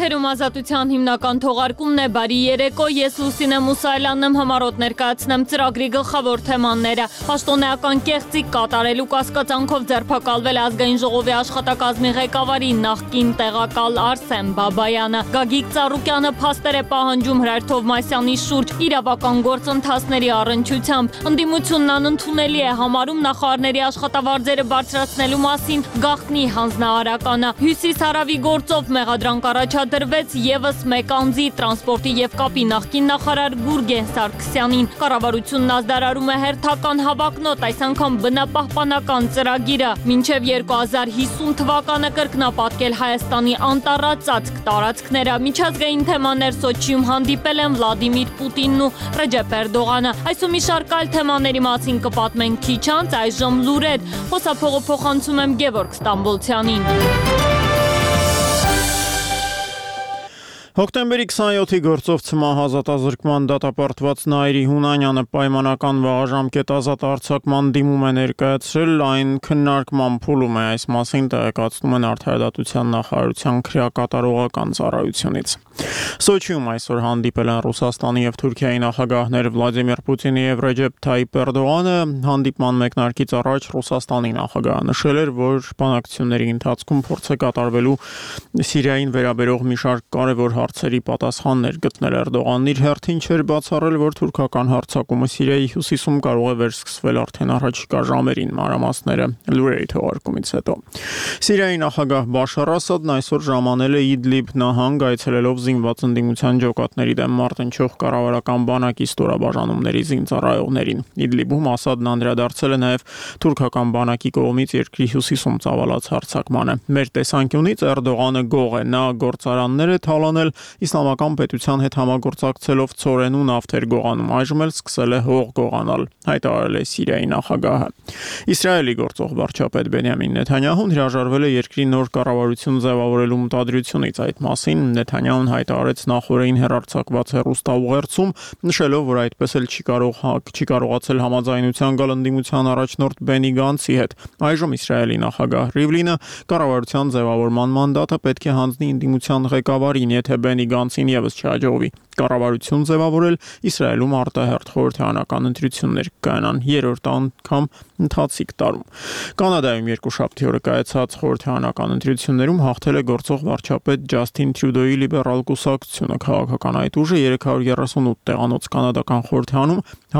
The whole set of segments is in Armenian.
Եթերում ազատության հիմնական թողարկումն է բարի երեկո, ես Լուսինե Մուսայելյանն եմ համառոտ ներկայացնեմ ծրագրի գլխավոր թեմաները։ Պաշտոնեական կեղծիք կատարելու կասկածանքով ձերբակալվել Ազգային ժողովի աշխատակազմի ղեկավարի նախկին տեղակալ Արսեն Բաբայանը։ Գագիկ Ծառուկյանը փաստեր է պահանջում Հրայր Թովմասյանի շուրջ իրավական գործընթացների առնչությամբ։ Ընդդիմությունն անընդունելի է համարում նախարարների աշխատավարձերը բարձրացնելու մասին գաղտնի հանձնարարականը։ Հյուսիս-հարավի գործով մեղադրանք առաջադրվեց եւս մեկ անձի տրանսպորտի եւ կապի նախկին նախարար Գուրգեն Սարգսյանին։ Կառավարությունն ազդարարում է հերթական հավակնոտ, այս անգամ բնապահպանական ծրագիրը։ Մինչև 2050 թվականը կրկնապատկել Հայաստանի անտառածածկ տարածքները։ Միջազգային թեմաներ Սոչիում հանդիպել են Վլադիմիր Պուտինն ու Ռեջեփ Էրդողանը։ Այսօր մի շարք այլ թեմաների մասին կպատմենք քիչ անց, այժմ լուրեր։ Խոսափողը փոխանցում եմ Գևորգ Ստամբոլցյանին։ Հոկտեմբերի 27-ի գործով ցմահազատազրկման դատապարտված Նաիրի Հունանյանը պայմանական վաղաժամկետ ազատ արձակման դիմում է ներկայացրել, այն քննարկման փուլում է, այս մասին տեղեկացնում են Արդարադատության նախարարության քրեակատարողական ծառայությունից։ Սոչիում այսօր հանդիպել են Ռուսաստանի եւ Թուրքիայի նախագահներ Վլադիմիր Պուտինը եւ Ռեջեփ Թայիփ Էրդողանը։ Հանդիպման մեկնարկից առաջ Ռուսաստանի նախագահը նշել էր, որ բանակցությունների ընթացքում փորձ է կատարվելու Սիրիային վերաբերող մի շարք կարևոր հարցերի պատասխաններ գտնել Էրդողանն իր հերթին չէր բացառել, որ թուրքական հարձակումը Սիրիայի հյուսիսում կարող է վերսկսվել արդեն առաջիկա ժամերին, մանրամասները լուրերի թողարկումից հետո։ Սիրիայի նախագահ Բաշար Ասադն այսօր ժամանել է Իդլիբ նահանգ, այցելելով զինված ընդդիմության ջոկատների դեմ մարտնչող կառավարական բանակի ստորաբաժանումների զինծառայողներին։ Իդլիբում Ասադն անդրադարձել է նաև թուրքական բանակի կողմից երկրի հյուսիսում ծավալած հարձակմանը։ Մեր տեսանկյունից Էրդողանը գող է, նա գործարաններ է թալանել, իսլամական պետության հետ համագործակցելով ցորեն ու նավթեր գողանում, այժմ էլ սկսել է հող գողանալ, հայտարարել է Սիրիայի նախագահը։ Իսրայելի գործող վարչապետ Բենյամին Նեթանյահուն հրաժարվել է երկրի նոր կառավարություն ձևավորելու մտադրությունից։ Այդ մասին Նեթանյահուն հայտարարեց նախորդին հեռարձակված հեռուստաուղերձում, նշելով, որ այդպես էլ չի կարողացել համաձայնության գալ ընդդիմության առաջնորդ Բենի Գանցի հետ։ Այժմ Իսրայելի նախագահ Ռիվլինը կառավարության ձևավորման մանդատը պետք է հանձնի ընդդիմության ղեկավարին, եթե Բենի Գանցին եւս չհաջողվի կառավարություն ձևավորել, Իսրայելում արտահերթ խորհրդարանական ընտրություններ կայանան երրորդ անգամ ընթացիկ տարում։ Կանադայում երկուշաբթի օրը կայացած խորհրդարանական ընտրություններում հաղթել է գործող վարչապետ Ջասթին Տրյուդոյի լիբերալ կուսակցությունը։ Քաղաքական այդ ուժը 338 տեղանոց կանադական խորհրդարանում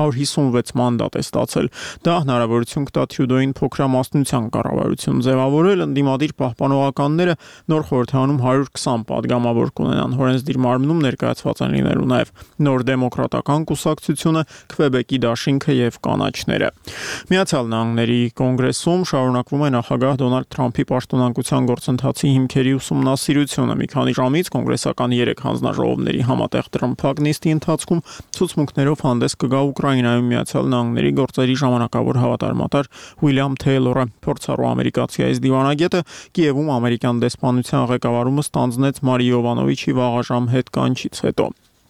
156 մանդատ է ստացել։ Դա հնարավորություն կտա Տրյուդոյին փոքրամասնության կառավարություն ձևավորել, ընդդիմադիր պահպանողականները նոր խորհրդարանում 120 падգամավոր կունենան։ Օրենսդիր մարմնում ներկայացված են լինելու նաև նոր դեմոկրատական կուսակցությունը, Քվեբեկի դաշինքը եւ կանաչները։ Միացյալ Նահանգների կոնգրեսում շարունակվում է նախագահ Դոնալդ Թրամփի պաշտոնանկության գործընթացի հիմքերի ուսումնասիրությունը։ Մի քանի ժամից կոնգրեսական 3 հանձնաժողովների համատեղ տրմփակ նիստի ընթացքում ցուցմունքներով հանդես կգա Ուկրաինայում Միացյալ Նահանգների գործերի ժամանակավոր հավատարմատար Ուիլյամ Թեյլորը։ Փորձառու ամերիկացի այս դիվանագետը Կիևում ամերիկյան դեսպանության ղեկավարումը ստանձնեց Մարի Յովանովիչի վաղաժամ հետ կանչից հետո։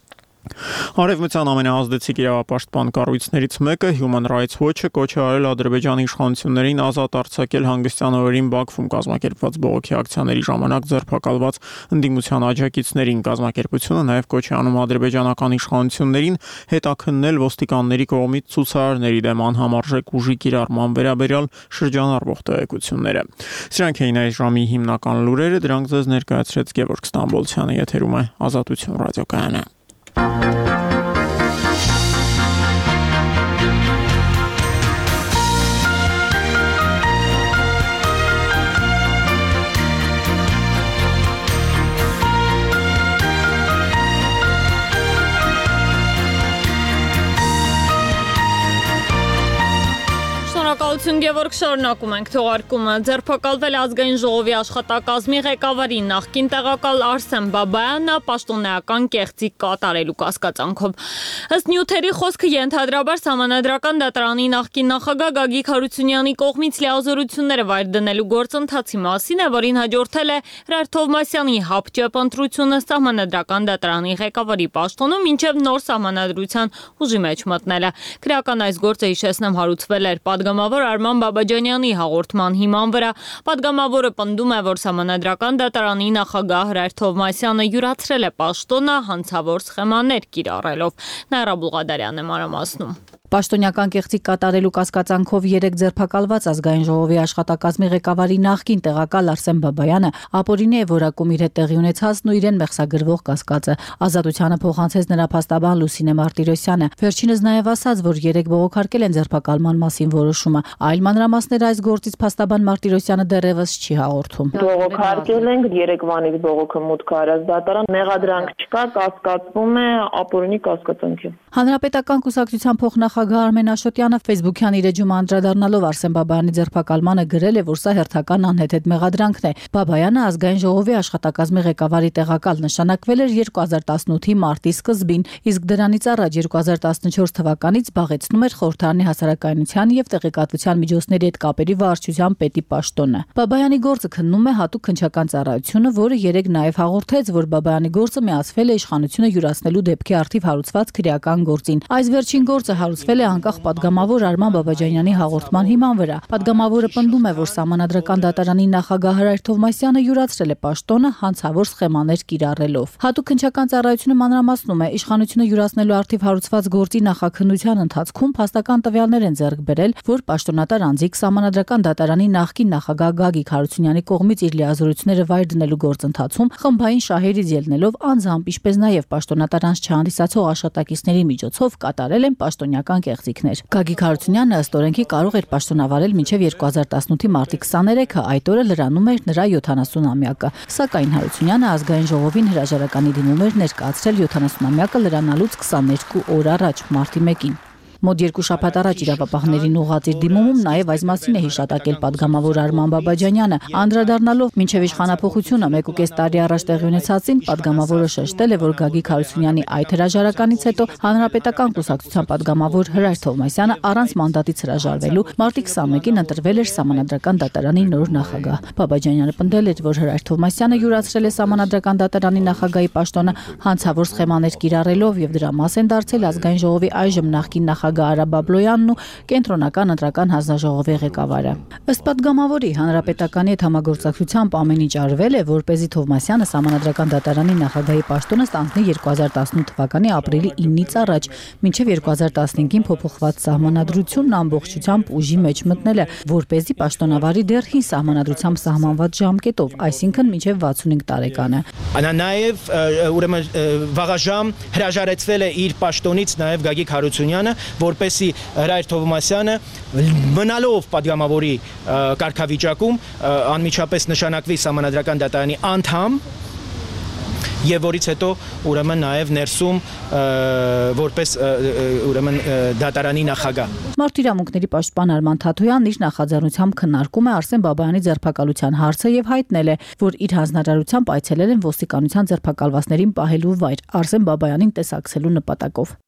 Արևմտյան ամենաազդեցիկ իրավապաշտպան կառույցներից մեկը Human Rights Watch-ը կոչ է արել Ադրբեջանի իշխանություններին ազատ արձակել հանգստյան օրերին Բաքվում կազմակերպված բողոքի ակցիաների ժամանակ ձերբակալված ընդդիմության աջակիցներին։ Կազմակերպությունը նաև կոչ է անում ադրբեջանական իշխանություններին հետաքննել ոստիկանների կողմից ցուցարարների դեմ անհամարժեք ուժի կիրառման վերաբերյալ շրջանառվող տեղեկությունները։ Սրանք էին այս ժամի հիմնական լուրերը, դրանք ձեզ ներկայացրեց Գևորգ Ստամբոլցյանը, եթերում է Ազատություն ռադիոկայանը։ Շնորհակալություն Գևորգ, շարունակում ենք թողարկումը։ Ձերբակալվել Ազգային ժողովի աշխատակազմի ղեկավարի նախկին տեղակալ Արսեն Բաբայանը պաշտոնեական կեղծիք կատարելու կասկածանքով։ Ըստ նյութերի խոսքը ենթադրաբար Սահմանադրական դատարանի նախկին նախագահ Գագիկ Հարությունյանի կողմից լիազորությունները վայր դնելու գործընթացի մասին է, որին հաջորդել է Հրայր Թովմասյանի հապճեպ ընտրությունը Սահմանադրական դատարանի ղեկավարի պաշտոնում, մինչև նոր սահմանադրության ուժի մեջ մտնելը։ Քրեական այս գործը, հիշեցնեմ, հարուցվել էր պատգամավոր Արման Բաբաջանյանի հաղորդման հիման վրա։ Պատգամավորը պնդում է, որ Սահմանադրական դատարանի նախագահ Հրայր Թովմասյանը յուրացրել է պաշտոնը հանցավոր սխեմաներ կիրառելով։ Նաիրա Բուղադարյանն է մանրամասնում։ Պաշտոնյական կեղծիք կատարելու կասկածանքով 3 ձերբակալված ազգային ժողովի աշխատակազմի ղեկավարի նախկին տեղակալ Արսեն Բաբայանը ապօրինի է որակում իր հետ տեղի ունեցածն ու իրեն մեղսագրվող կասկածը։ Ազատությանը փոխանցեց նրա փաստաբան Լուսինե Մարտիրոսյանը։ Վերջինս նաև ասաց, որ 3 բողոքարկել են ձերբակալման մասին որոշումը։ Այլ մանրամասներ այս գործից փաստաբան Մարտիրոսյանը դեռևս չի հաղորդում։ Բողոքարկել ենք Երևանից բողոքը մուտք արած դատարան, մեղադրանք չկա, կասկածվում է ապօրինի կասկածանքով։ Հանրապետական կուսակցության փոխնախագահ Արմեն Աշոտյանը Facebook-յան իր էջում անդրադառնալով Արսեն Բաբայանի ձերբակալմանը գրել է, որ սա հերթական անհեթեթ մեղադրանքն է։ Բաբայանը ազգային ժողովի աշխատակազմի ղեկավարի տեղակալ նշանակվել էր 2018-ի մարտի սկզբին, իսկ դրանից առաջ 2014 թվականից զբաղեցնում էր Խորհրդարանի հասարակայնության եւ տեղեկատվության միջոցների հետ կապերի վարչության պետի պաշտոնը։ Բաբայանի գործը քննում է հատուկ քննչական ծառայությունը, որը երեկ նաև հաղորդեց, որ Բաբայանի գործը միացվել է իշխանությունը յուրացնելու դեպքի առթիվ հարուցված քրեական գործին։ Այս վերջին գործը հարուցվել է անկախ պատգամավոր Արման Բաբաջանյանի հաղորդման հիման վրա։ Պատգամավորը պնդում է, որ Սահմանադրական դատարանի նախագահ Հրայր Թովմասյանը յուրացրել է պաշտոնը հանցավոր սխեմաներ կիրառելով։ Հատուկ քննչական ծառայությունը մանրամասնում է, իշխանությունը յուրացնելու առթիվ հարուցված գործի նախաքննության ընթացքում փաստական տվյալներ են ձեռք բերել, որ պաշտոնատար անձիկ Սահմանադրական դատարանի նախկին նախագահ Գագիկ Հարությունյանի կողմից իր լիազորությունները վայր դնելու գործընթացում խմբային շահերից ելնելով անձամբ, ինչպես նաև պաշտոնատար անձ չհանդիսացող աշխատակիցների միջոցով կատարել են պաշտոնյական կեղծիքներ։ Գագիկ Հարությունյանը ըստ օրենքի կարող էր պաշտոնավարել մինչև 2018-ի մարտի 23-ը, այդ օրը լրանում էր նրա 70-ամյակը։ Սակայն Հարությունյանը ազգային ժողովին հրաժարականի դիմում էր ներկայացրել 70-ամյակը լրանալուց 22 օր առաջ, մարտի 1-ին։ Մոտ 2 շաբաթ առաջ իրավապահներին ուղղած իր դիմումում նաև այս մասին է հիշատակել պատգամավոր Արման Բաբաջանյանը, անդրադառնալով մինչև իշխանափոխությունը 1.5 տարի առաջ տեղի ունեցածին, պատգամավորը շեշտել է, որ Գագիկ Հարությունյանի այդ հրաժարականից հետո հանրապետական կուսակցության պատգամավոր Հրայր Թովմասյանը առանց մանդատից հրաժարվելու մարտի 21-ին ընտրվել էր Սահմանադրական դատարանի նոր նախագահ։ Բաբաջանյանը պնդել էր, որ Հրայր Թովմասյանը յուրացրել է Սահմանադրական դատարանի նախագահի պաշտոնը հանցավոր սխեմաներ կիրառելով եւ դրա մաս են դարձել ազգային ժողովի այժմ նախկին նախագահ Արա Բաբլոյանն ու կենտրոնական ընտրական հանձնաժողովի ղեկավարը։ Ըստ պատգամավորի, հանրապետականի հետ համագործակցությամբ ամեն ինչ արվել է, որպեսզի Թովմասյանը Սահմանադրական դատարանի նախագահի պաշտոնը ստանձնի 2018 թվականի ապրիլի 9-ից առաջ, մինչև 2015-ին փոփոխված սահմանադրությունն ամբողջությամբ ուժի մեջ մտնել է, որպեսզի պաշտոնավարի դեռ հին սահմանադրությամբ սահմանված ժամկետով, այսինքն մինչև 65 տարեկանը։ Նաեւ ուրեմն վաղաժամ հրաժարեցվել է իր պաշտոնից նաեւ Գագիկ Հարությունյանը, որպեսի Հրայր Թովմասյանը մնալով պատգամավորի կարգավիճակում անմիջապես նշանակվի Սահմանադրական դատարանի անդամ եւ որից հետո ուրեմն նաեւ ներսում որպես ուրեմն դատարանի նախագահ։ Մարտիրամունքների պաշտպան Արման Թաթոյանն իր նախաձեռնությամբ քննարկում է Արսեն Բաբայանի ձերբակալության հարցը եւ հայտնել է, որ իր հանձնարարությամբ այցելել են ոստիկանության ձերբակալվածներին պահելու վայր Արսեն Բաբայանին տեսակցելու նպատակով։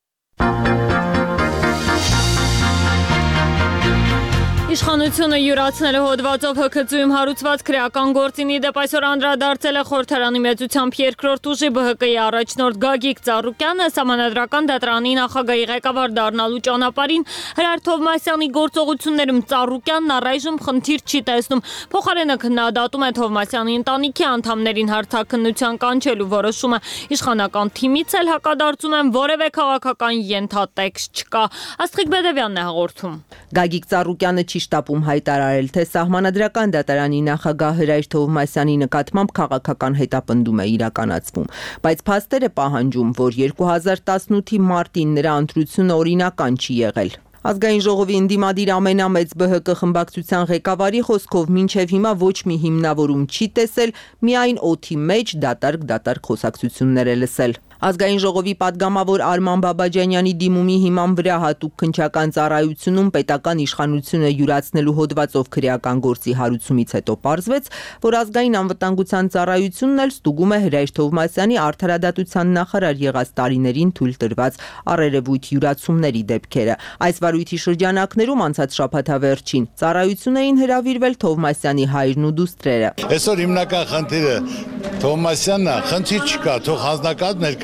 Իշխանությունը յուրացնելու հոդվածով ՀՔԾ-ում հարուցված քրեական գործին իդեպ այսօր անդրադարձել է Խորհրդարանի մեծությամբ երկրորդ ուժի ԲՀԿ-ի առաջնորդ Գագիկ Ծառուկյանը Սահմանադրական դատարանի նախագահի ղեկավար դառնալու ճանապարհին Հրայր Թովմասյանի գործողություններում Ծառուկյանն առայժմ խնդիր չի տեսնում։ Փոխարենը քննադատում է Թովմասյանի ընտանիքի անդամներին հարցաքննության կանչելու որոշումը։ Իշխանական թիմից էլ հակադարձում են որևէ քաղաքական ենթատեքստ չկա։ Աստղիկ Բեդևյանն է հաղորդում։ Գագիկ Ծառուկյանը չի շտապում հայտարարել, թե Սահմանադրական դատարանի նախագահ Հրայր Թովմասյանի նկատմամբ քաղաքական հետապնդում է իրականացվում, բայց փաստերը պահանջում, որ 2018-ի մարտին նրա ընտրությունը օրինական չի եղել։ Ազգային ժողովի ընդդիմադիր ամենամեծ ԲՀԿ խմբակցության ղեկավարի խոսքով մինչև հիմա ոչ մի հիմնավորում չի տեսել, միայն օդի մեջ դատարկ խոսակցություններ է լսել։ Ազգային ժողովի պատգամավոր Արման Բաբաջանյանի դիմումի հիման վրա հատուկ քննչական ծառայությունում պետական իշխանությունը յուրացնելու հոդվածով քրեական գործի հարուցումից հետո պարզվեց, որ ազգային անվտանգության ծառայությունն էլ ստուգում է Հրայր Թովմասյանի արդարադատության նախարար եղած տարիներին թույլ տրված առերևույթ յուրացումների դեպքերը։ Այս վարույթի շրջանակներում անցած շաբաթավերջին ծառայություն էին հրավիրվել Թովմասյանի հայրն ու դուստրերը։ Այսօր հիմնական խնդիրը Թովմասյանն է, խնդիր չկա, թող հանձնակազմներ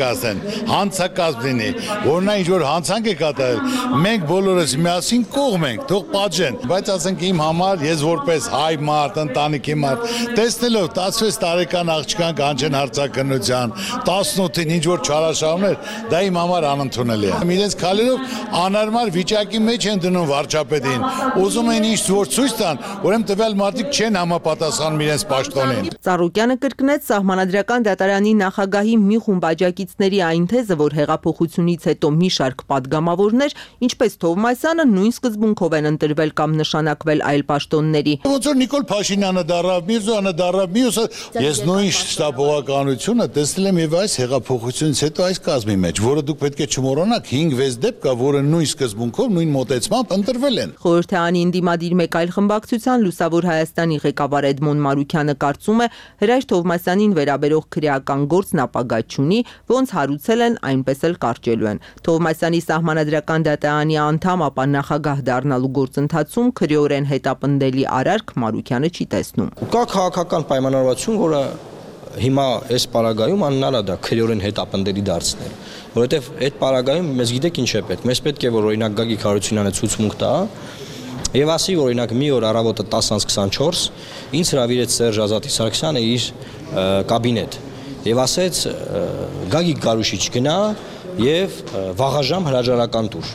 կասեն, հանցակազմ լինի, որ նա ինչ-որ հանցանք է կատարել, մենք բոլորս միասին կողմ ենք, թող պատժեն, բայց ասենք իմ համար, ես որպես հայ մարդ, ընտանիքի մարդ, տեսնելով 16 տարեկան աղջկան կանչեն հարցակնության, 18-ին ինչ-որ չարաշահումներ, դա իմ համար անընդունելի է։ Իրենց քալերով անարմար վիճակի մեջ են դնում վարչապետին, ուզում են ինչ որ ցույց տան, ուրեմն տվյալ մարդիկ չեն համապատասխանում իրենց պաշտոնին։ Ծառուկյանը կրկնեց Սահմանադրական դատարանի նախագահի մի խումբ աջակիցների այն թեզը, որ հեղափոխությունից հետո մի շարք падգամավորներ, ինչպես Թովմասյանը, նույն սկզբունքով են ընտրվել կամ նշանակվել այլ պաշտոնների։ Ոնց որ Նիկոլ Փաշինյանը դառավ, Միրզոյանը դառավ, մյուսը, ես նույն շտաբողականությունը տեսել եմ եւ այս հեղափոխությունից հետո այս կազմի մեջ, որը դուք պետք է չմոռանաք, 5-6 դեպք կա, որը նույն սկզբունքով, նույն մոտեցմամբ ընտրվել են։ Խորհրդարանին դիմադիր մեկ այլ խմբակցության Լուսավոր Հայաստանի ղեկավար Էդմոն Մարուքյանը կարծում է, Հրայր Թովմասյանին վերաբերող քրեական գործն ապագա չունի, ոնց հարուցել են, այնպես էլ կարճելու են։ Թովմասյանի Սահմանադրական դատարանի անդամ, ապա նախագահ դառնալու գործընթացում քրեորեն հետապնդելի արարք Մարուքյանը չի տեսնում։ Կա քաղաքական պայմանավորվածություն, որը հիմա այս պարագայում անհնար է դա քրեորեն հետապնդելի դարձնել, որովհետև այդ պարագայում մեզ գիտեք ինչ է պետք։ Մեզ պետք է որ օրինակ Գագիկ Հարությունյանը ցուցմունք տա եւ ասի որ օրինակ մի օր առավոտը 10:24 ինձ հրավիրեց Սերժ Ազատի Սարգսյանը իր կաբինետ եւ ասեց Գագիկ Գարուշիչ գնա եւ վաղաժամ հրաժարական տուր։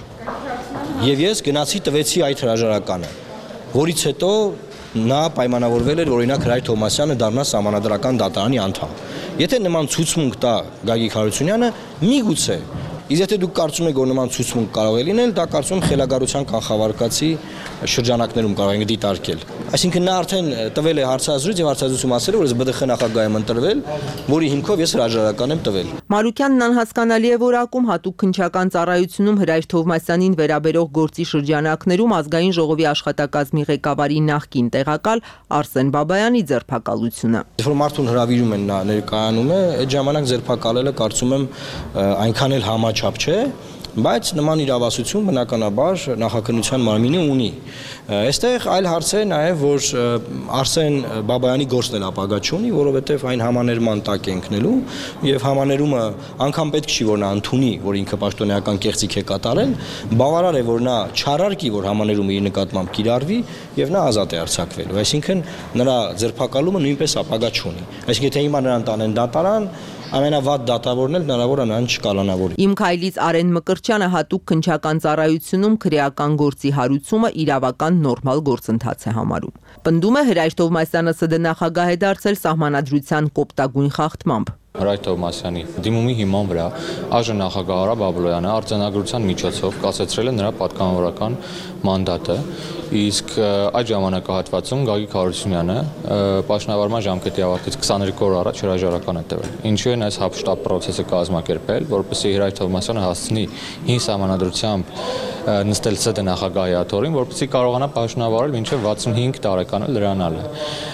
Եվ ես գնացի տվեցի այդ հրաժարականը, որից հետո նա պայմանավորվել էր օրինակ Հրայր Թովմասյանը դառնա Սահմանադրական դատարանի անդամ։ Եթե նման ցուցմունք տա Գագիկ Հարությունյանը, միգուցե Իսկ եթե դուք կարծում եք, որ նման ցուցմունք կարող է լինել, դա կարծում եմ խելագարության կանխավարկածի շրջանակներում կարող ենք դիտարկել։ Այսինքն նա արդեն տվել է հարցազրույց եւ հարցազրույցում ասել է, որ ես ԲԴԽ նախագահ եմ ընտրվել, որի հիմքով ես հրաժարական եմ տվել։ Մարուքյանն անհասկանալի է որակում հատուկ քննչական ծառայությունում Հրայր Թովմասյանին վերաբերող գործի շրջանակներում ազգային ժողովի աշխատակազմի ղեկավարի նախկին տեղակալ Արսեն Բաբայանի ձերբակալությունը։ Որ մարդուն հրավիրում են նա ներկայանում է, այդ ժամանակ ձերբակալելը կարծում եմ այնքան էլ համաչափ չէ, բայց նման իրավասություն բնականաբար նախաքննության մարմինը ունի։ Այստեղ այլ հարց է նաև, որ Արսեն Բաբայանի գործն էլ ապագա չունի, որովհետև այն համաներման տակ է ընկնելու եւ համաներումը անգամ պետք չի որ նա ընդունի, որ ինքը պաշտոնեական կեղծիք է կատարել, բավարար է որ նա չարարկի, որ համաներումը իր նկատմամբ կիրառվի եւ նա ազատ է արձակվելու։ Այսինքն նրա ձերբակալումը նույնպես ապագա չունի։ Այսինքն եթե հիմա նրան տանեն դատարան, ամենավատ դատավորն էլ հնարավոր է նրան չկալանավորի։ Իմ քայլից Արեն Մկրտչյանը հատուկ քննչական ծառայությունում քրեական գործի հարուցումը իրավական նորմալ գործընթաց է համարում։ Պնդում է Հրայր Թովմասյանը ՍԴ նախագահ է դարձել սահմանադրության կոպտագույն խախտմամբ։ Հրայր Թովմասյանի դիմումի հիման վրա այժմ նախագահ Արա Բաբլոյանը արձանագրության միջոցով կասեցրել է նրա պատգամավորական մանդատը, իսկ այդ ժամանակահատվածում Գագիկ Հարությունյանը պաշտոնավարման ժամկետի ավարտից 22 օր առաջ հրաժարական է տվել։ Ինչու են այս հապշտապ process-ը կազմակերպել, որպեսզի Հրայր Թովմասյանը հասցնի հին սահմանադրությամբ նստել ՍԴ նախագահի աթոռին, որպեսզի կարողանա պաշտոնավարել մինչև 65 տարեկանը լրանալը։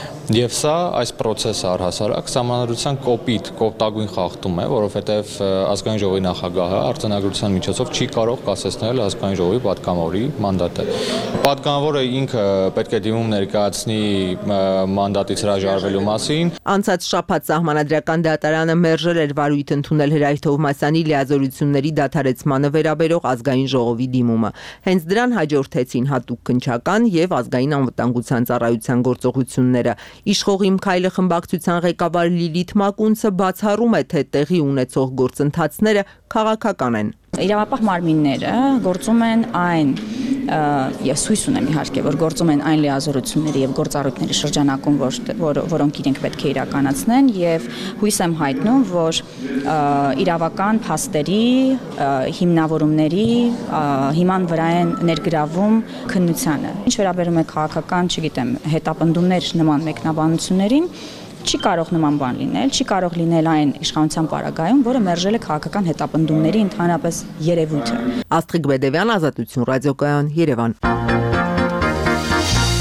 Եվ սա այս process-ը առհասարակ սահմանադրության կոպտագույն խախտում է, որովհետև ազգային ժողովի նախագահը արձանագրության միջոցով չի կարող կասեցնել ազգային ժողովի պատգամավորի մանդատը։ Պատգամավորը ինքը պետք է դիմում ներկայացնի մանդատից հրաժարվելու մասին։ Անցած շաբաթ Սահմանադրական դատարանը մերժել էր վարույթ ընդունել Հրայր Թովմասյանի լիազորությունների դադարեցմանը վերաբերող ազգային ժողովի դիմումը։ Հենց դրան հաջորդեցին հատուկ քննչական եւ ազգային անվտանգության ծառայության գործողությունները։ Իշխող Իմ քայլը խմբակցության ղեկավար Լիլիթ Մակունցը բացառում է, թե տեղի ունեցող գործընթացները քաղաքական են։ Իրավապահ մարմինները գործում են այն, ես հույս ունեմ իհարկե, որ գործում են այն լիազորությունների եւ գործառույթների շրջանակում, որոնք իրենք պետք է իրականացնեն եւ հույս եմ հայտնում, որ իրավական փաստերի, հիմնավորումների հիման վրա են ներգրավում քննությանը։ Ինչ վերաբերում է քաղաքական, չգիտեմ, հետապնդումներ նման մեկնաբանություններին, չի կարող նման բան լինել, չի կարող լինել այն իշխանության պարագայում, որը մերժել է քաղաքական հետապնդումների ընդհանրապես երևույթը։ Աստղիկ Բեդևյան, Ազատություն ռադիոկայան, Երևան։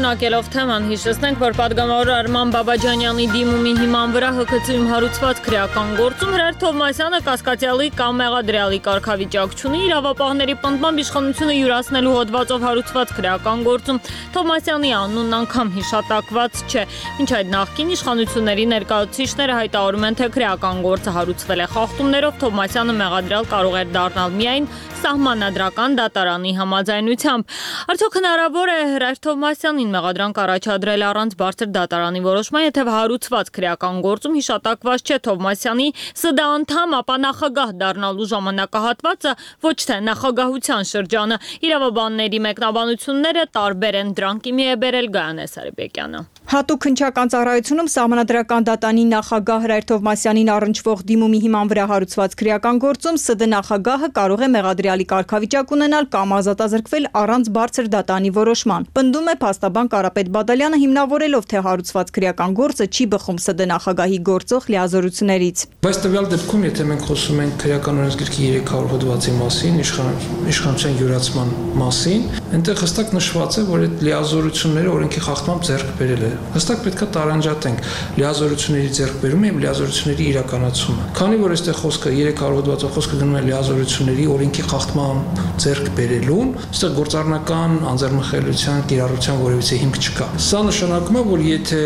Շարունակելով թեման հիշեցնենք, որ պատգամավոր Արման Բաբաջանյանի դիմումի հիման վրա ՀՔՑ-ում հարուցված քրեական գործում Հրայր Թովմասյանը կասկածյալի կամ մեղադրյալի կարգավիճակ չունի, իրավապահների պնդմամբ իշխանությունը յուրացնելու հոդվածով հարուցված քրեական գործում Թովմասյանի անունն անգամ հիշատակված չէ։ Մինչ այդ նախկին իշխանությունների ներկայացուցիչները հայտարարում են, թե քրեական գործը հարուցվել է խախտումներով, Թովմասյանը մեղադրյալ կարող էր դառնալ միայն Սահմանադրական դատարանի համաձայնությամբ։ Արդյոք հնարավոր է Հրայր Թովմասյանին մեղադրանք առաջադրել առանց բարձր դատարանի որոշման, եթե հարուցված քրեական գործում հիշատակված չէ Թովմասյանի ՍԴ անդամ, ապա նախագահ դառնալու ժամանակահատվածը ոչ թե նախագահության շրջանը։ Իրավաբանների մեկնաբանությունները տարբեր են, դրանք իմի է բերել Գայանե Սարիբեկյանը։ Հատուկ քննչական ծառայությունում Սահմանադրական դատարանի նախագահ Հրայր Թովմասյանին առնչվող դիմումի հիման վրա հարուցված քրեական գործում ՍԴ նախագահը կարող է մեղադրյալի կարգավիճակ ունենալ կամ ազատազրկվել առանց բարձր դատանի որոշման։ Պնդում է փաստաբան Կարապետ Բադալյանը, հիմնավորելով, թե հարուցված քրեական գործը չի բխում ՍԴ նախագահի գործող լիազորություններից։ Բայց տվյալ դեպքում, եթե մենք խոսում ենք քրեական օրենսգրքի 300 հոդվածի մասին, իշխանության յուրացման մասին, այնտեղ հստակ նշված է, որ այդ լիազորությունները օրենքի խախտմամբ ձեռք բերել է։ Հստակ պետքա տարանջատենք լիազորությունների ձեռքբերումը եւ լիազորությունների իրականացումը։ Քանի որ այստեղ խոսքը 300 հոդվածով խոսքը գնում է լիազորությունների օրենքի խախտման ձեռք բերելուն, այստեղ գործառնական անձեռնմխելիության, կիրառության որևիցե հիմք չկա։ Սա նշանակում է, որ եթե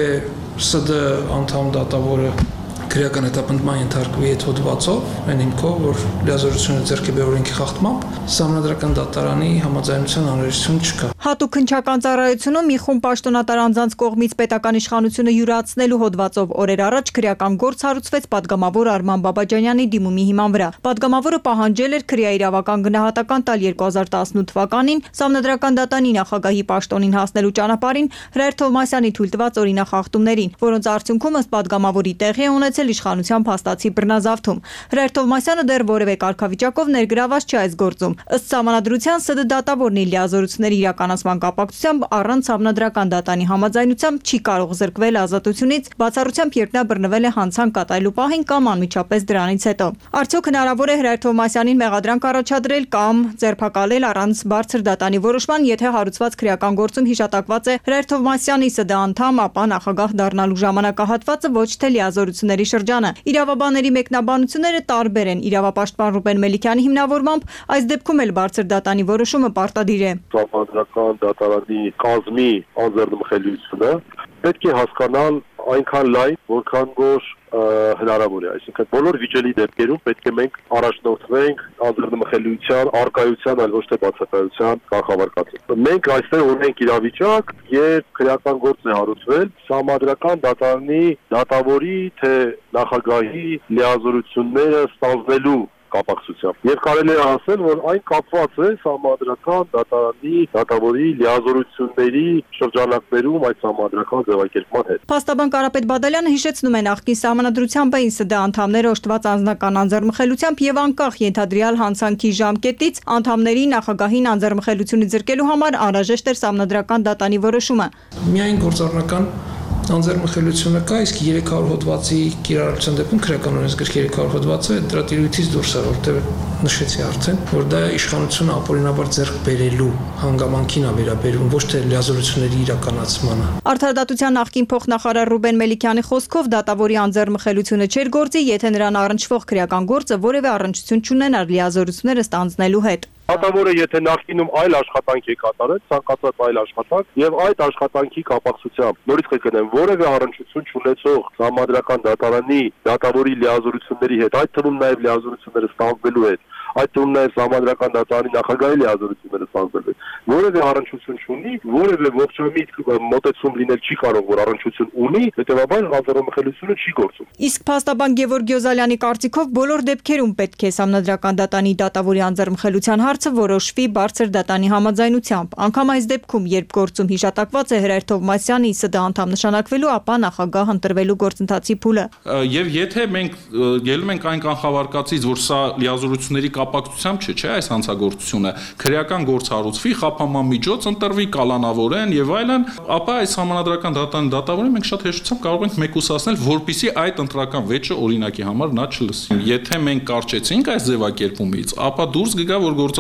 ՍԴ անդամ դատավորը քրեական հետապնդման ենթարկվի այդ հոդվածով, այն հիմքով, որ լիազորությունը ձեռք է բերել օրենքի խախտմամբ, Սահմանադրական դատարանի համաձայնության անհրաժեշտություն չկա։ Հատուկ քննչական ծառայությունում մի խումբ պաշտոնատար անձանց կողմից պետական իշխանությունը յուրացնելու հոդվածով օրեր առաջ քրեական գործ հարուցվեց պատգամավոր Արման Բաբաջանյանի դիմումի հիման վրա։ Պատգամավորը պահանջել էր քրեաիրավական գնահատական տալ 2018 թվականին Սահմանադրական դատարանի նախագահի պաշտոնին հասնելու ճանապարհին Հրայր Թովմասյանի թույլ տված օրինախախտումներին, որոնց արդյունքում ըստ պատգամավորի տեղի է ունեցել իշխանության փաստացի բռնազավթում։ Հրայր Թովմասյանը դեռ որևէ կարգավիճակով ներգրաված չէ այս գործում։ Ըստ Սահմանադրության ՍԴ դատավորն իր լիազորությունների իրականացման կապակցությամբ առանց Սահմանադրական դատարանի համաձայնությամբ չի կարող զրկվել ազատությունից, բացառությամբ երբ նա բռնվել է հանցանք կատարելու պահին կամ անմիջապես դրանից հետո։ Արդյոք հնարավոր է Հրայր Թովմասյանին մեղադրանք առաջադրել կամ ձերբակալել առանց բարձր դատանի որոշման, եթե հարուցված քրեական գործում հիշատակված է Հրայր Թովմասյանի ՍԴ անդամ, ապա նախագահ դառնալու ժամանակահատվածը ոչ թե լիազորությունների շրջանը։ Իրավաբանների մեկնաբանությունները տարբեր են։ Իրավապաշտպան Ռուբեն Մելիքյանի հիմնավորմամբ այս դեպքում էլ բարձր դատանի որոշումը պարտադիր է։ Սահմանադրական դատարանի կազմի անձեռնմխելիությունը պետք է հասկանալ այնքան լայն, որքան որ հնարավոր է, այսինքն բոլոր վիճելի դեպքերում պետք է մենք առաջնորդվենք անձեռնմխելիության, առկայության, այլ ոչ թե բացակայության կանխավարկածով։ Մենք այստեղ ունենք իրավիճակ, երբ քրեական գործ է հարուցվել Սահմանադրական դատարանի դատավորի թե նախագահի լիազորությունները ստանձնելու կապակցությամբ։ Եվ կարելի է ասել, որ այն կապված է Սահմանադրական դատարանի դատավորի լիազորությունների շրջանակներում այդ սահմանադրական ձևակերպման հետ։ Փաստաբան Կարապետ Բադալյանը հիշեցնում է նախկին Սահմանադրությամբ էին ՍԴ անդամները օժտված անձնական անձեռնմխելիությամբ եւ անկախ ենթադրյալ հանցանքի ժամկետից անդամների նախագահին անձեռնմխելիությունից զրկելու համար անհրաժեշտ էր Սահմանադրական դատարանի որոշումը։ Միայն գործառնական անձեռնմխելիությունը կա, իսկ 300 հոդվածի կիրառության դեպքում քրեական օրենսգրքի 300 հոդվածը դրա տիրույթից դուրս է, որտեղ նշեցի արդեն, որ դա իշխանությունը ապօրինաբար ձեռք բերելու հանգամանքին է վերաբերում, ոչ թե լիազորությունների իրականացմանը։ Արդարադատության նախկին փոխնախարար Ռուբեն Մելիքյանի խոսքով դատավորի անձեռնմխելիությունը չէր գործի, եթե նրան առնչվող քրեական գործը որևէ առնչություն չունենար լիազորությունները ստանձնելու հետ։ Դատավորը եթե նախկինում այլ աշխատանք է կատարել, ցանկացած այլ աշխատանք, եւ այդ աշխատանքի կապակցությամբ նորից կգնեմ որևէ առնչություն չունեցող Սահմանադրական դատարանի դատավորի լիազորությունների հետ, այդ թվում նաեւ լիազորությունները ստանձնելու հետ, այդ թվում նաեւ Սահմանադրական դատարանի նախագահի լիազորությունները ստանձնելու հետ, որևէ առնչություն չունի, որևէ ողջամիտ մոտեցում լինել չի կարող, որ առնչություն ունի, հետեւաբար անձեռնմխելիությունը չի գործում։ Իսկ փաստաբան Գևորգ Գյոզալյանի կարծիքով բոլոր դեպքերում պետք է Սահմանադրական դատարանի դատավորի անձեռնմխելիության հարցը որոշվի բարձր դատանի համաձայնությամբ։ Անկամ այս դեպքում, երբ գործում հիշատակված է Հրայր Թովմասյանի ՍԴ անդամ նշանակվելու, ապա նախագահ ընտրվելու գործընթացի փուլը։ Եվ եթե մենք ելնում ենք այն կանխավարկածից, որ սա լիազորությունների կապակցությամբ չէ, այս հանցագործությունը քրեական գործ հարուցվի, խափանման միջոց ընտրվի, կալանավորեն եւ այլն, ապա այս Սահմանադրական դատարանի դատավորին մենք շատ հեշտությամբ կարող ենք մեկուսացնել, որպեսզի այդ ընտրական վեճը օրինակի համար նա չլսի։ Եթե մենք կարճեցինք այս ձևակերպումից, ապա դուրս կգա, որ գործադիր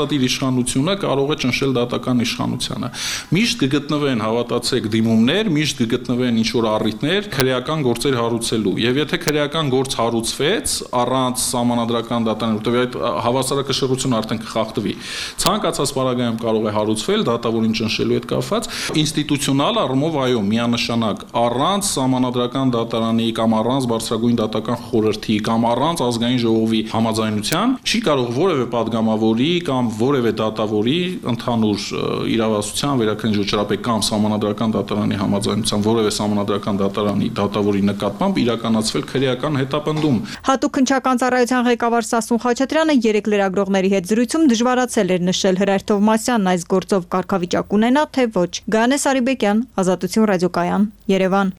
պարտադիր իշխանությունը կարող է ճնշել դատական իշխանությանը։ Միշտ կգտնվեն, հավատացեք, դիմումներ, միշտ կգտնվեն ինչ-որ առիթներ քրեական գործեր հարուցելու։ Եվ եթե քրեական գործ հարուցվեց առանց սահմանադրական դատարանի, որտեղ այդ հավասարակշռությունը արդեն կխախտվի, ցանկացած պարագայում կարող է հարուցվել դատավորին ճնշելու հետ կապված, ինստիտուցիոնալ առումով այո, միանշանակ առանց սահմանադրական դատարանի կամ առանց բարձրագույն դատական խորհրդի կամ առանց ազգային ժողովի համաձայնության չի կարող որևէ падգամավորի կամ որևէ դատավորի ընդհանուր իրավասության վերաքննիչ վճռապետ կամ սահմանադրական դատարանի համաձայնության որևէ սահմանադրական դատարանի դատավորի նկատմամբ իրականացվել քրեական հետապնդում։ Հատուկ քննչական ծառայության ղեկավար Սասուն Խաչատրյանը երեք լրագրողների հետ զրույցում դժվարացել էր նշել Հրայր Թովմասյանն այս գործով կարգավիճակ ունենա, թե ոչ։ Գանե Սարիբեկյան, Ազատություն ռադիոկայան, Երևան։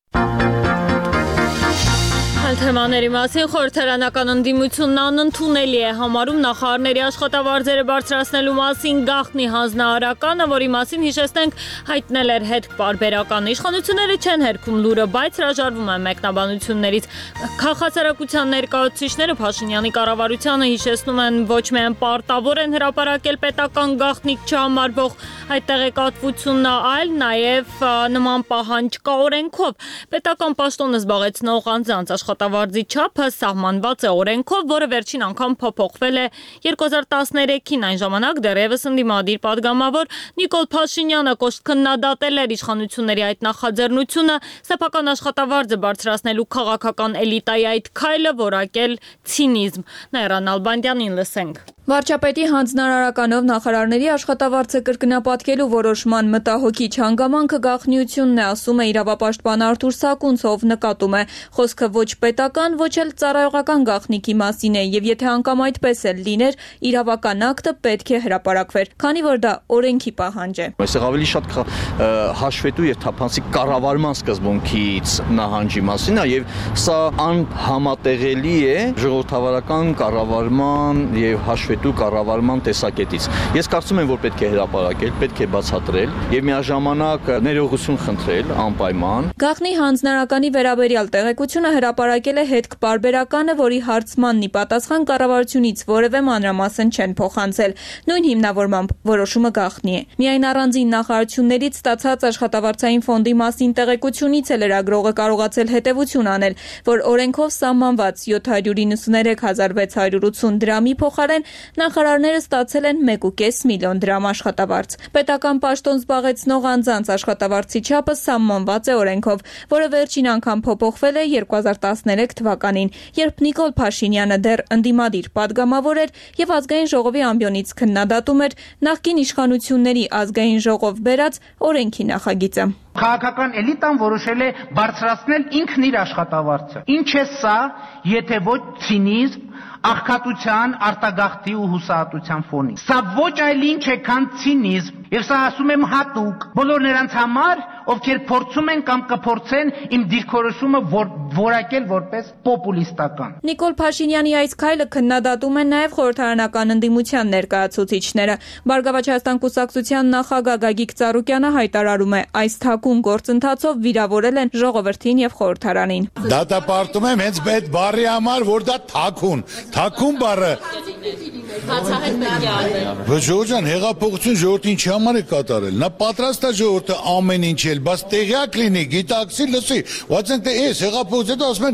Թեմաների մասին խորհրդարանական ընդդիմությունն անընդունելի է համարում նախարարների աշխատավարձերը բարձրացնելու մասին գաղտնի հանձնարարականը, որի մասին հիշեցնենք հայտնել էր հետպարբերականը։ Իշխանությունները չեն հերքում լուրը, բայց հրաժարվում են մեկնաբանություններից։ Քաղաքացիական ներկայացուցիչները Փաշինյանի կառավարությանը հիշեցնում են ոչ միայն պարտավոր են հրապարակել պետական գաղտնիք չհամարվող այդ տեղեկատվությունը, այլ նաև նման պահանջ կա օրենքով։ Պետական պաշտոնը զբաղեցնող անձանց աշխատավարձի չափը սահմանված է օրենքով, որը վերջին անգամ փոփոխվել է 2013-ին, այն ժամանակ դեռևս ընդդիմադիր падգամավոր Նիկոլ Փաշինյանը քննադատել էր իշխանությունների այդ նախաձեռնությունը սեփական աշխատավարձը բարձրացնելու քաղաքական էլիտայի այդ քայլը որակել ցինիզմ։ Նաիրա Նալբանդյանին լսենք։ Վարչապետի հանձնարարականով նախարարների աշխատավարձը կրկնապատկելու որոշման մտահոգիչ հանգամանքը գաղտնիությունն է, ասում է իրավապաշտպան Արթուր Սակունցով, նկատում է խոսքը ոչ պետական, ոչ էլ ծառայողական գաղտնիքի մասին է, եւ եթե անգամ այդպես էլ լիներ, իրավական ակտը պետք է հրապարակվեր, քանի որ դա օրենքի պահանջ է։ Այստեղ ավելի շատ հաշվետու եւ թափանցիկ կառավարման սկզբունքից նահանջի մասին է եւ սա անհամատեղելի է ժողովրդավարական կառավարման եւ հաշվետու կառավարման տեսակետից։ Ես կարծում եմ, որ պետք է հրապարակել, պետք է բացատրել եւ միաժամանակ ներողություն խնդրել անպայման։ Գաղտնի հանձնարարականի վերաբերյալ տեղեկությունը հրապարակել է հետպարբերականը, որի հարցմանն ի պատասխան կառավարությունից որևէ մանրամասն չեն փոխանցել։ Նույն հիմնավորմամբ որոշումը գաղտնի է։ Միայն առանձին նախարարություններից ստացած աշխատավարձային ֆոնդի մասին տեղեկությունից է լրագրողը կարողացել հետևություն անել, որ օրենքով սահմանված 793,680 դրամի փոխարեն նախարարները ստացել են 1.5 միլիոն դրամ աշխատավարձ։ Պետական պաշտոն զբաղեցնող անձանց աշխատավարձի չափը սահմանված է օրենքով, որը վերջին անգամ փոփոխվել է 2013 թվականին, երբ Նիկոլ Փաշինյանը դեռ ընդդիմադիր падգամավոր էր եւ ազգային ժողովի ամբիոնից քննադատում էր նախկին իշխանությունների ազգային ժողով բերած օրենքի նախագիծը։ Քաղաքական էլիտան որոշել է բարձրացնել ինքն իր աշխատավարձը։ Ինչ է սա, եթե ոչ ցինիզմ, աղքատության, արտագաղթի ու հուսահատության ֆոնին։ Սա ոչ այլ ինչ է, քան ցինիզմ, եւ սա ասում եմ հատուկ բոլոր նրանց համար, ովքեր փորձում են կամ կփորձեն իմ դիրքորոշումը որակել որպես պոպուլիստական։ Նիկոլ Փաշինյանի այս քայլը քննադատում են նաև խորհրդարանական ընդդիմության ներկայացուցիչները։ Բարգավաճ Հայաստան կուսակցության նախագահ Գագիկ Ծառուկյանը հայտարարում է, այս թակուն գործընթացով վիրավորել են ժողովրդին եւ խորհրդարանին։ Դատապարտում եմ հենց այդ բառի համար, որ դա թակուն բառը Բացահայտ պետք է արվել։ Ժողովրդան հեղափոխություն ժողովրդին չի համար է կատարել։ Նա պատրաստ է ժողովուրդը ամեն ինչ էլ, բայց տեղյակ լինի, գիտակցի, լսի։ Ո՞ց թե էս հեղափոխությունից հետո ասում են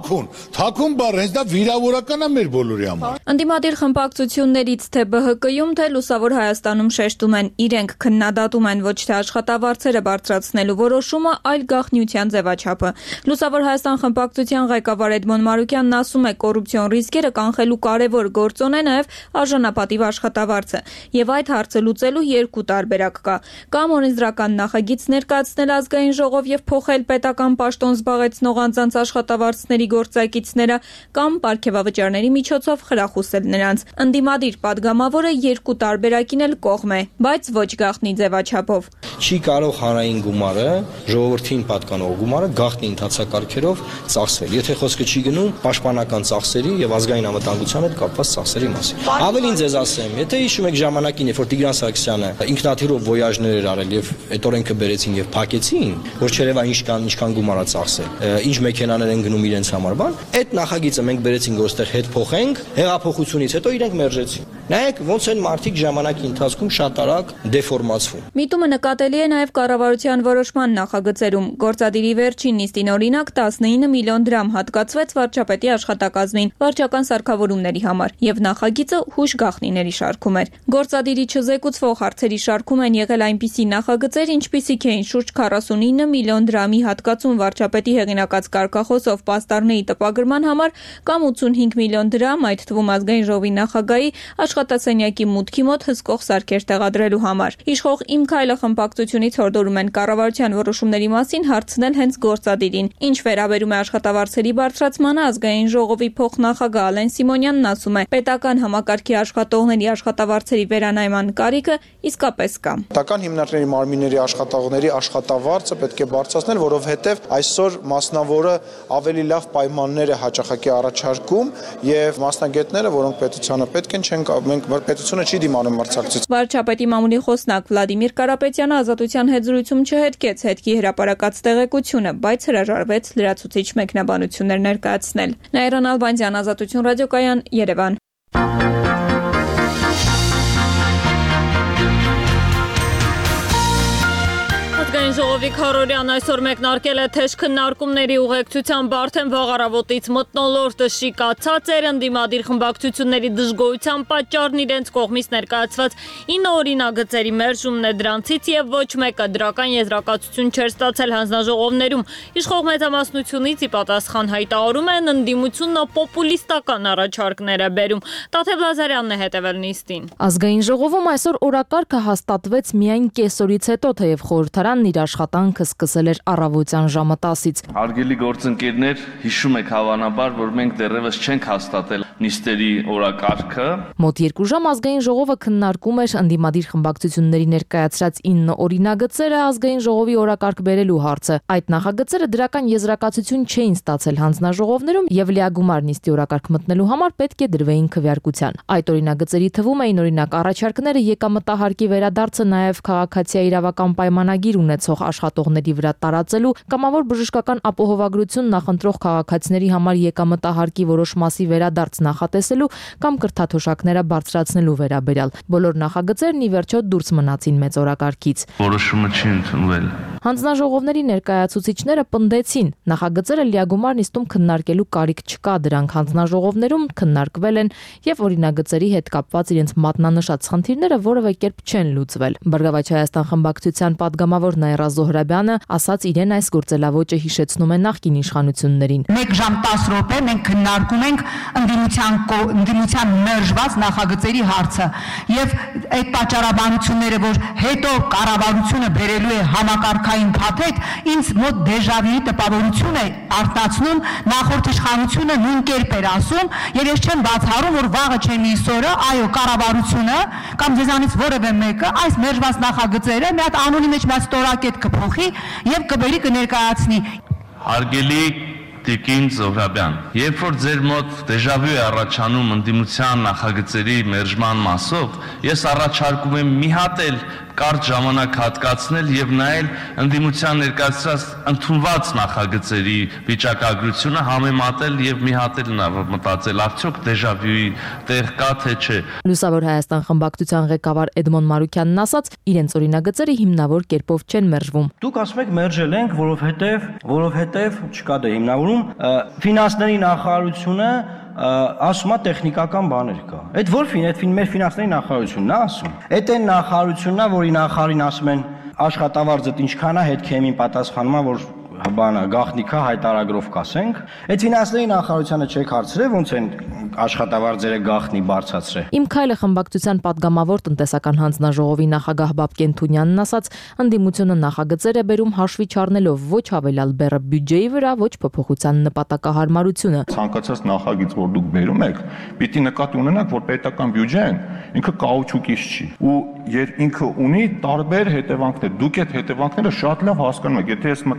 թակուն բառը, հենց դա վիրավորական է մեր բոլորի համար։ Ընդդիմադիր խմբակցություններից թե ԲՀԿ-ում, թե Լուսավոր Հայաստանում շեշտում են, իրենք քննադատում են ոչ թե աշխատավարձերը բարձրացնելու որոշումը, այլ գաղտնիության ձևաչափը։ Լուսավոր Հայաստան խմբակցության ղեկավար Էդմոն Մարուկյանն ասում է, կոռուպցիոն ռիսկերը կանխելու կարևոր գործոն է նաև արժանապատիվ աշխատավարձը, եւ այդ հարցը լուծելու երկու տարբերակ կա։ Կամ օրենսդրական նախագիծ ներկայացնել ազգային ժողով եւ փոխել պետական պաշտոն զբաղեցնող անձանց աշխատավարձների գործակիցները, կամ պարգևավճարների միջոցով խրախուսել նրանց։ Ընդդիմադիր падգամավորը երկու տարբերակին էլ կողմ է, բայց ոչ գաղտնի ձևաչափով։ Չի կարող հանրային գումարը, ժողովրդին պատկանող գումարը գաղտնի ընթացակարգերով ծախսել։ Եթե խոսքը չի գնում պաշտպանական ծախսերի եւ ազգային անվտանգության հետ կապված ծախսերի մասին։ Ավելին ձեզ ասեմ, եթե հիշում եք ժամանակին, երբ որ Տիգրան Սարգսյանը ինքնաթիռով վոյաժներ էր արել եւ այդ օրենքը բերեցին եւ փակեցին, որ չերևա ինչքան գումար է ծախսել, ինչ մեքենաներ են գնում իրենց համար, բան, այդ նախագիծը մենք բերեցինք, որ այստեղ հետ փոխենք, հեղափոխությունից հետո իրենք մերժեցին։ Նայեք, ոնց են մարդիկ ժամանակի ընթացքում շատ արագ դեֆորմացվում։ Միտումը նկատելի է նաև կառավարության որոշման նախագծերում։ Գործադիրի վերջին նիստին օրինակ 19 միլիոն դրամ հատկացվեց վարչապետի աշխատակազմին վարչական սարքավորումների համար եւ նախագիծը հուշ գաղտնիների շարքում էր։ Գործադիրի չզեկուցվող հարցերի շարքում են եղել այնպիսի նախագծեր, ինչպիսիք էին շուրջ 49 միլիոն դրամի հատկացում վարչապետի հեղինակած կարգախոսով պաստառների տպագրման համար կամ 85 միլիոն դրամ, այդ թվում ազգային ժողովի նախագահի աշխատասենյակի մուտքի մոտ հսկող սարքեր տեղադրելու համար։ Իշխող Իմ քայլը խմբակցությունից հորդորում են կառավարության որոշումների մասին հարցնել հենց գործադիրին։ Ինչ վերաբերում է աշխատավարձերի բարձրացմանը, ազգային ժողովի փոխնախագահ Ալեն Սիմոնյանն ասում է, պետական համակարգի աշխատողների աշխատավարձերի վերանայման կարիքը իսկապես կա։ Պետական հիմնարկների մարմինների աշխատողների աշխատավարձը պետք է բարձրացնել, որովհետև այսօր մասնավորը ավելի լավ պայմաններ է հաճախակի առաջարկում եւ մասնագետները, որոնք պետությանը պետք են, չեն մենք պետությունը չի դիմանում մրցակցություն։ Վարչապետի մամուլի խոսնակ Վլադիմիր Կարապետյանը Ազատության հետ զրույցում չհետքեց հետքի հրապարակած տեղեկությունը, բայց հրաժարվեց լրացուցիչ մեկնաբանություններ ներկայացնել։ Նաիրան Ալբանդյան, Ազատություն ռադիոկայան, Երևան։ Ազգային ժողովի քարորյան այսօր մեկնարկել է թեժ քննարկումների ուղեկցությամբ արդեն վաղ առավոտից մթնոլորտը շիկացած էր, ընդդիմադիր խմբակցությունների դժգոհության պատճառն իրենց կողմից ներկայացված 9 օրինագծերի մերժումն է, դրանցից եւ ոչ մեկը դրական եզրակացություն չէր ստացել հանձնաժողովներում։ Իշխող մեծամասնությունից ի պատասխան հայտարարում են ընդդիմությունը պոպուլիստական առաջարկներ է բերում։ Տաթև Լազարյանն է հետևել նիստին։ Ազգային ժողովում այսօր օրակարգը հաստատվեց միայն կեսօրից հետո, թեև խորհրդարանն իր աշխատանքը սկսել էր առավոտյան ժամը 10-ից։ Հարգելի գործընկերներ, հիշում եք հավանաբար, որ մենք դեռևս չենք հաստատել նիստերի օրակարգը։ Մոտ 2 ժամ ազգային ժողովը քննարկում էր ընդդիմադիր խմբակցությունների ներկայացրած 9 օրինագծերը ազգային ժողովի օրակարգ բերելու հարցը։ Այդ նախագծերը դրական եզրակացություն չէին ստացել հանձնաժողովներում եւ լիագումար նիստի օրակարգ մտնելու համար պետք է դրվեին քվեարկության։ Այդ օրինագծերի թվում էին օրինակ առաջարկները եկամտահարկի վերադարձը, նաեւ քաղաքացիա իրավական պայմանագիր ունեցող աշխատողների վրա տարածելու, կամավոր բժշկական ապահովագրություն նախընտրող քաղաքացիների համար եկամտահարկի որոշ մասի վերադարձ նախատեսելու կամ կրթաթոշակները բարձրացնելու վերաբերյալ։ Բոլոր նախագծերն ի վերջո դուրս մնացին մեծ օրակարգից։ Որոշումը չի ընդունվել։ Հանձնաժողովների ներկայացուցիչները պնդեցին, նախագծերը լիագումար նիստում քննարկելու կարիք չկա, դրանք հանձնաժողովներում քննարկվել են եւ օրինագծերի հետ կապված իրենց մատնանշած խնդիրները որևէ կերպ չեն լուծվել։ Բարգավաճ Հայաստան խմբակցության падգամավոր Նաիրա Զոհրաբյանը ասաց, իրեն այս գործելավոճը հիշեցնում է նախկին իշխանություններին։ 1 ժամ 10 րոպե մենք քննարկում ենք ընդդիմության մերժված նախագծերի հարցը եւ այդ պատճառաբանությունները, որ հետո կառավարությունը բերելու է համակարգային փաթեթ, ինձ մոտ դեժավյուի տպավորություն է արտացնում, նախորդ իշխանությունը նույն կերպ էր ասում եւ ես չեմ բացառում, որ վաղը չէ միսօրը, այո, կառավարությունը կամ ձեզանից որևէ մեկը այս մերժված նախագծերը մի հատ անունի մեջ մի ստորակետ կփոխի եւ կբերի կներկայացնի։ Հարգելի Տիկին Զոհրաբյան, երբ որ ձեր մոտ դեժավյու է առաջանում ընդդիմության նախագծերի մերժման մասով, ես առաջարկում եմ մի հատ էլ կարճ ժամանակ հատկացնել եւ նայել ընդդիմության ներկայացրած ընդունված նախագծերի վիճակագրությունը, համեմատել եւ մի հատ էլ մտածել, արդյոք դեժավյուի տեղ կա թե չէ։ Լուսավոր Հայաստան խմբակցության ղեկավար Էդմոն Մարուկյանն ասաց, իրենց օրինագծերը հիմնավոր կերպով չեն մերժվում։ Դուք ասում եք մերժել ենք, որովհետեւ չկա դե հիմնավորում, ֆինանսների նախարարությունը ասում է տեխնիկական բաներ կա։ Այդ մեր ֆինանսների նախարարությունն է ասում։ Այդ այն նախարարությունն է, որի նախարարին ասում են աշխատավարձը ինչքան է, հետ քեմին պատասխանում է, որ բանը գաղտնիքա հայտարարագրով կասենք։ Այդ ֆինանսների նախարարությանը չեք հարցրել, ոնց են աշխատավարձերը գաղտնի բարձրացրել։ Իմ քայլը խմբակցության падգամավոր տնտեսական հանձնաժողովի նախագահ Բաբկեն Թունյանն ասաց, ընդդիմությունը նախագծեր է բերում հաշվի չառնելով ոչ հավելյալ բեռը բյուջեի վրա, ոչ փոփոխության նպատակահարմարությունը։ Ցանկացած նախագիծ, որ դուք բերում եք, պիտի նկատի ունենաք, որ պետական բյուջեն ինքը կաուչուկից չի ու ինքը ունի տարբեր հետևանքներ։ Դուք այդ հետևանքները շատ լավ հասկանում եք։ Եթե ես մտածեի, որ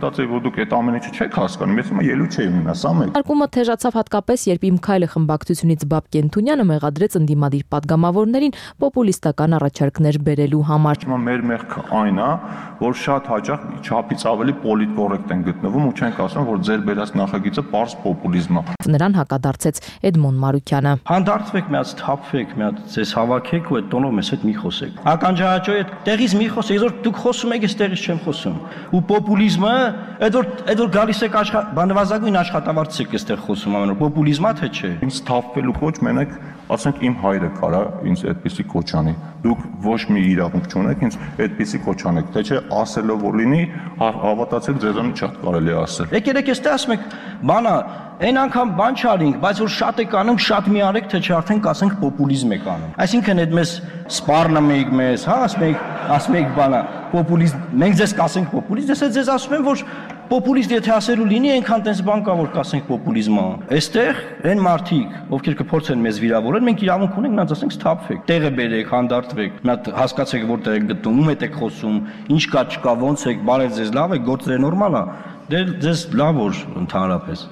դուք այդ ամեն ինչը չեք հասկանում, ես հիմա ելույթ չէի ունենա, սա մեկ։ Արկումը թեժացավ հատկապես, երբ Իմ քայլը խմբակցությունից Բաբ Կենթունյանը մեղադրեց ընդդիմադիր падգամավորներին պոպուլիստական առաջարկներ բերելու համար։ Հիմա մեր մեղքը այն է, որ շատ հաճախ չափից ավելի պոլիտկոռեկտ են գտնվում ու չենք ասում, որ ձեր բերած նախագիծը պարզ պոպուլիզմ է։ Նրան հակադարձեց Էդմոն Մարուկյանը։ Հանդարտվեք, մի հատ թափվեք, մի հատ ձեզ հավաքեք ու այդ տոնով մեզ հետ մի խոսեք։ Ականջահաճոյ այդ տեղից մի խոսեք, այսօր դուք խոսում եք, ես տեղից չեմ խոսում։ Ու պոպուլիզմը, այդ որ գալիս եք բանվազագույն աշխատավարձ եք այստեղ խոսում ամեն օր, պոպուլիզմա թե չէ։ Ինձ թափվելու կոչ մենակ, ասենք իմ հայրը կարա ինձ այդպեսի կոչանի։ Դուք ոչ մի իրավունք չունեք ինձ այդպեսի կոչանեք, թե չէ ասելով որ լինի, հավատացեք ձեզանից շատ կարելի է ասել։ Եկեք այստեղ ասում եք, բանա, այն անգամ բան չարինք, բայց որ շատ եք անում, շատ մի արեք, թե չէ արդեն կասենք պոպուլիզմ եք անում։ Այսինքն այդ մեզ սպառնում եք մեզ, հա, ասում եք բանա, պոպուլիզմ, մենք ձեզ կասենք պոպուլիզմ, ես ձեզ ասում եմ, որ պոպուլիստ եթե ասելու լինի, այնքան տես բան կա, որ կասենք պոպուլիզմա։ Այստեղ այն մարդիկ, ովքեր կփորձեն մեզ վիրավորել, մենք իրավունք ունենք նրանց ասենք սթափվեք, տեղը բերեք, հանդարտվեք, մի հատ հասկացեք որտեղ եք գտնում, ում եք խոսում, ինչ կա, չկա, ոնց եք, բարև ձեզ, լավ է, գործերը նորմալ է։ Դե ձեզ լավ որ ընդհանրապես։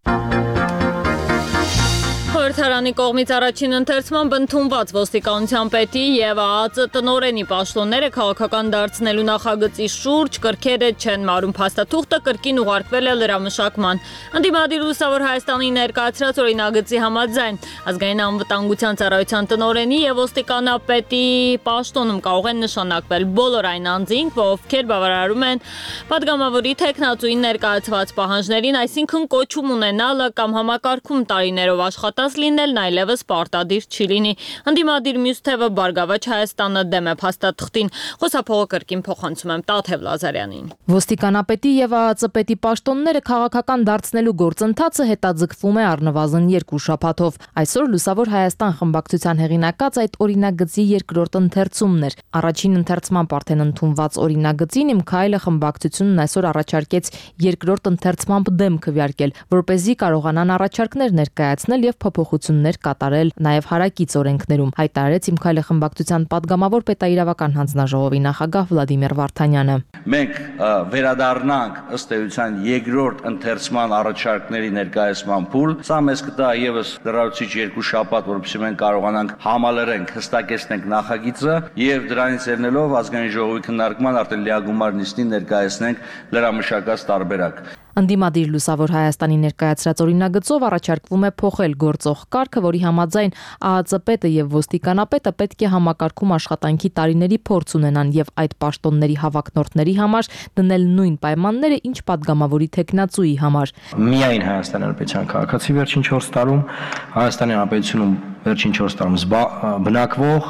Խորհրդարանի կողմից առաջին ընթերցմամբ ընդունված ոստիկանության պետի եւ ԱԱԾ տնօրենի պաշտոնները քաղաքական դարձնելու նախագծի շուրջ կրքերը չեն մարում, փաստաթուղթը կրկին ուղարկվել է լրամշակման։ Ընդդիմադիր Լուսավոր Հայաստանի ներկայացրած օրինագծի համաձայն ազգային անվտանգության ծառայության տնօրենի եւ ոստիկանապետի պաշտոնում կարող են նշանակվել բոլոր այն անձինք, ովքեր բավարարում են падգամավորի թեկնածուին ներկայացված պահանջներին, այսինքն կոչում ունենալը կամ համակարգում տարիներով աշխատած լինելն այլևս պարտադիր չի լինի։ Ընդդիմադիր մյուս թևը Բարգավաճ Հայաստանը դեմ է փաստաթղթին։ Խոսափողը կրկին փոխանցում եմ Տաթև Լազարյանին։ Ոստիկանապետի եւ ԱԱԾ պետի պաշտոնները քաղաքական դարձնելու գործընթացը հետաձգվում է առնվազն 2 շաբաթով։ Այսօր Լուսավոր Հայաստան խմբակցության հեղինակած այդ օրինագծի երկրորդ ընթերցումն էր։ Առաջին ընթերցման արդեն ընդունված օրինագծին Իմ քայլը խմբակցությունն այսօր առաջարկեց երկրորդ ընթերցմամբ դեմ քվեարկել, որպեսզի կարողանան առաջարկներ ներկայացնել եւ փոփոխություններ կատարել նաև հարակից օրենքներում, հայտարարեց Իմ քայլը խմբակցության падգամավոր պետաիրավական հանձնաժողովի նախագահ Վլադիմիր Վարդանյանը։ Մենք վերադառնանք ըստ էության երկրորդ ընթերցման առաջարկների ներկայացման փուլ, սա մեզ կտա եւս լրացուցիչ 2 շաբաթ, որովհետեւ մենք կարողանանք համալրենք, հստակեցնենք նախագիծը եւ դրանից ելնելով ազգային ժողովի քննարկման արդեն լիագումար նիստին ներկայացնենք լրամշակած տարբերակ։ Ընդդիմադիր Լուսավոր Հայաստանի ներկայացրած օրինագծով առաջարկվում է փոխել գործող կարգը, որի համաձայն ԱԱԾ պետը եւ ոստիկանապետը պետք է համակարգում աշխատանքի տարիների փորձ ունենան եւ այդ պաշտոնների հավակնորդների համար դնել նույն պայմանները, ինչ падգամավորի թեկնածուի համար։ Միայն Հայաստանի Հանրապետության քաղաքացի վերջին 4 տարում, Հայաստանի Հանրապետությունում վերջին 4 տարում բնակվող,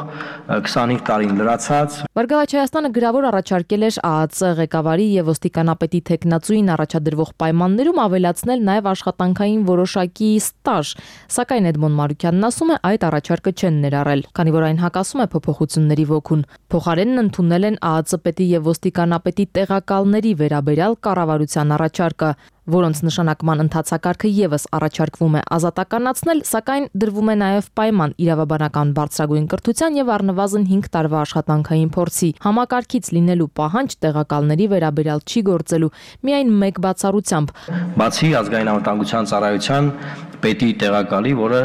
25 տարին լրացած։ Բարգավաճ Հայաստանը գրավոր առաջարկել էր ԱԱԾ ղեկավարի եւ ոստիկանապետի թեկնածուին առաջադրվող պայմաններում ավելացնել նաև աշխատանքային որոշակի ստաժ, սակայն Էդմոն Մարուկյանն ասում է այդ առաջարկը չեն ներառել, քանի որ այն հակասում է փոփոխությունների ոգուն։ Փոխարենն ընդունել են ԱԱԾ պետի եւ ոստիկանապետի տեղակալների վերաբերյալ կառավարության առաջարկը, որոնց նշանակման ընթացակարգը եւս առաջարկվում է ազատականացնել, սակայն դրվում է նաև պայման իրավաբանական բարձրագույն կրթության եւ առնվազն 5 տարվա աշխատանքային փորձի։ Համակարգից լինելու պահանջ տեղակալների վերաբերյալ չի գործելու, միայն մեկ բացառությամբ։ Բացի ազգային անվտանգության ծառայության պետի տեղակալի, որը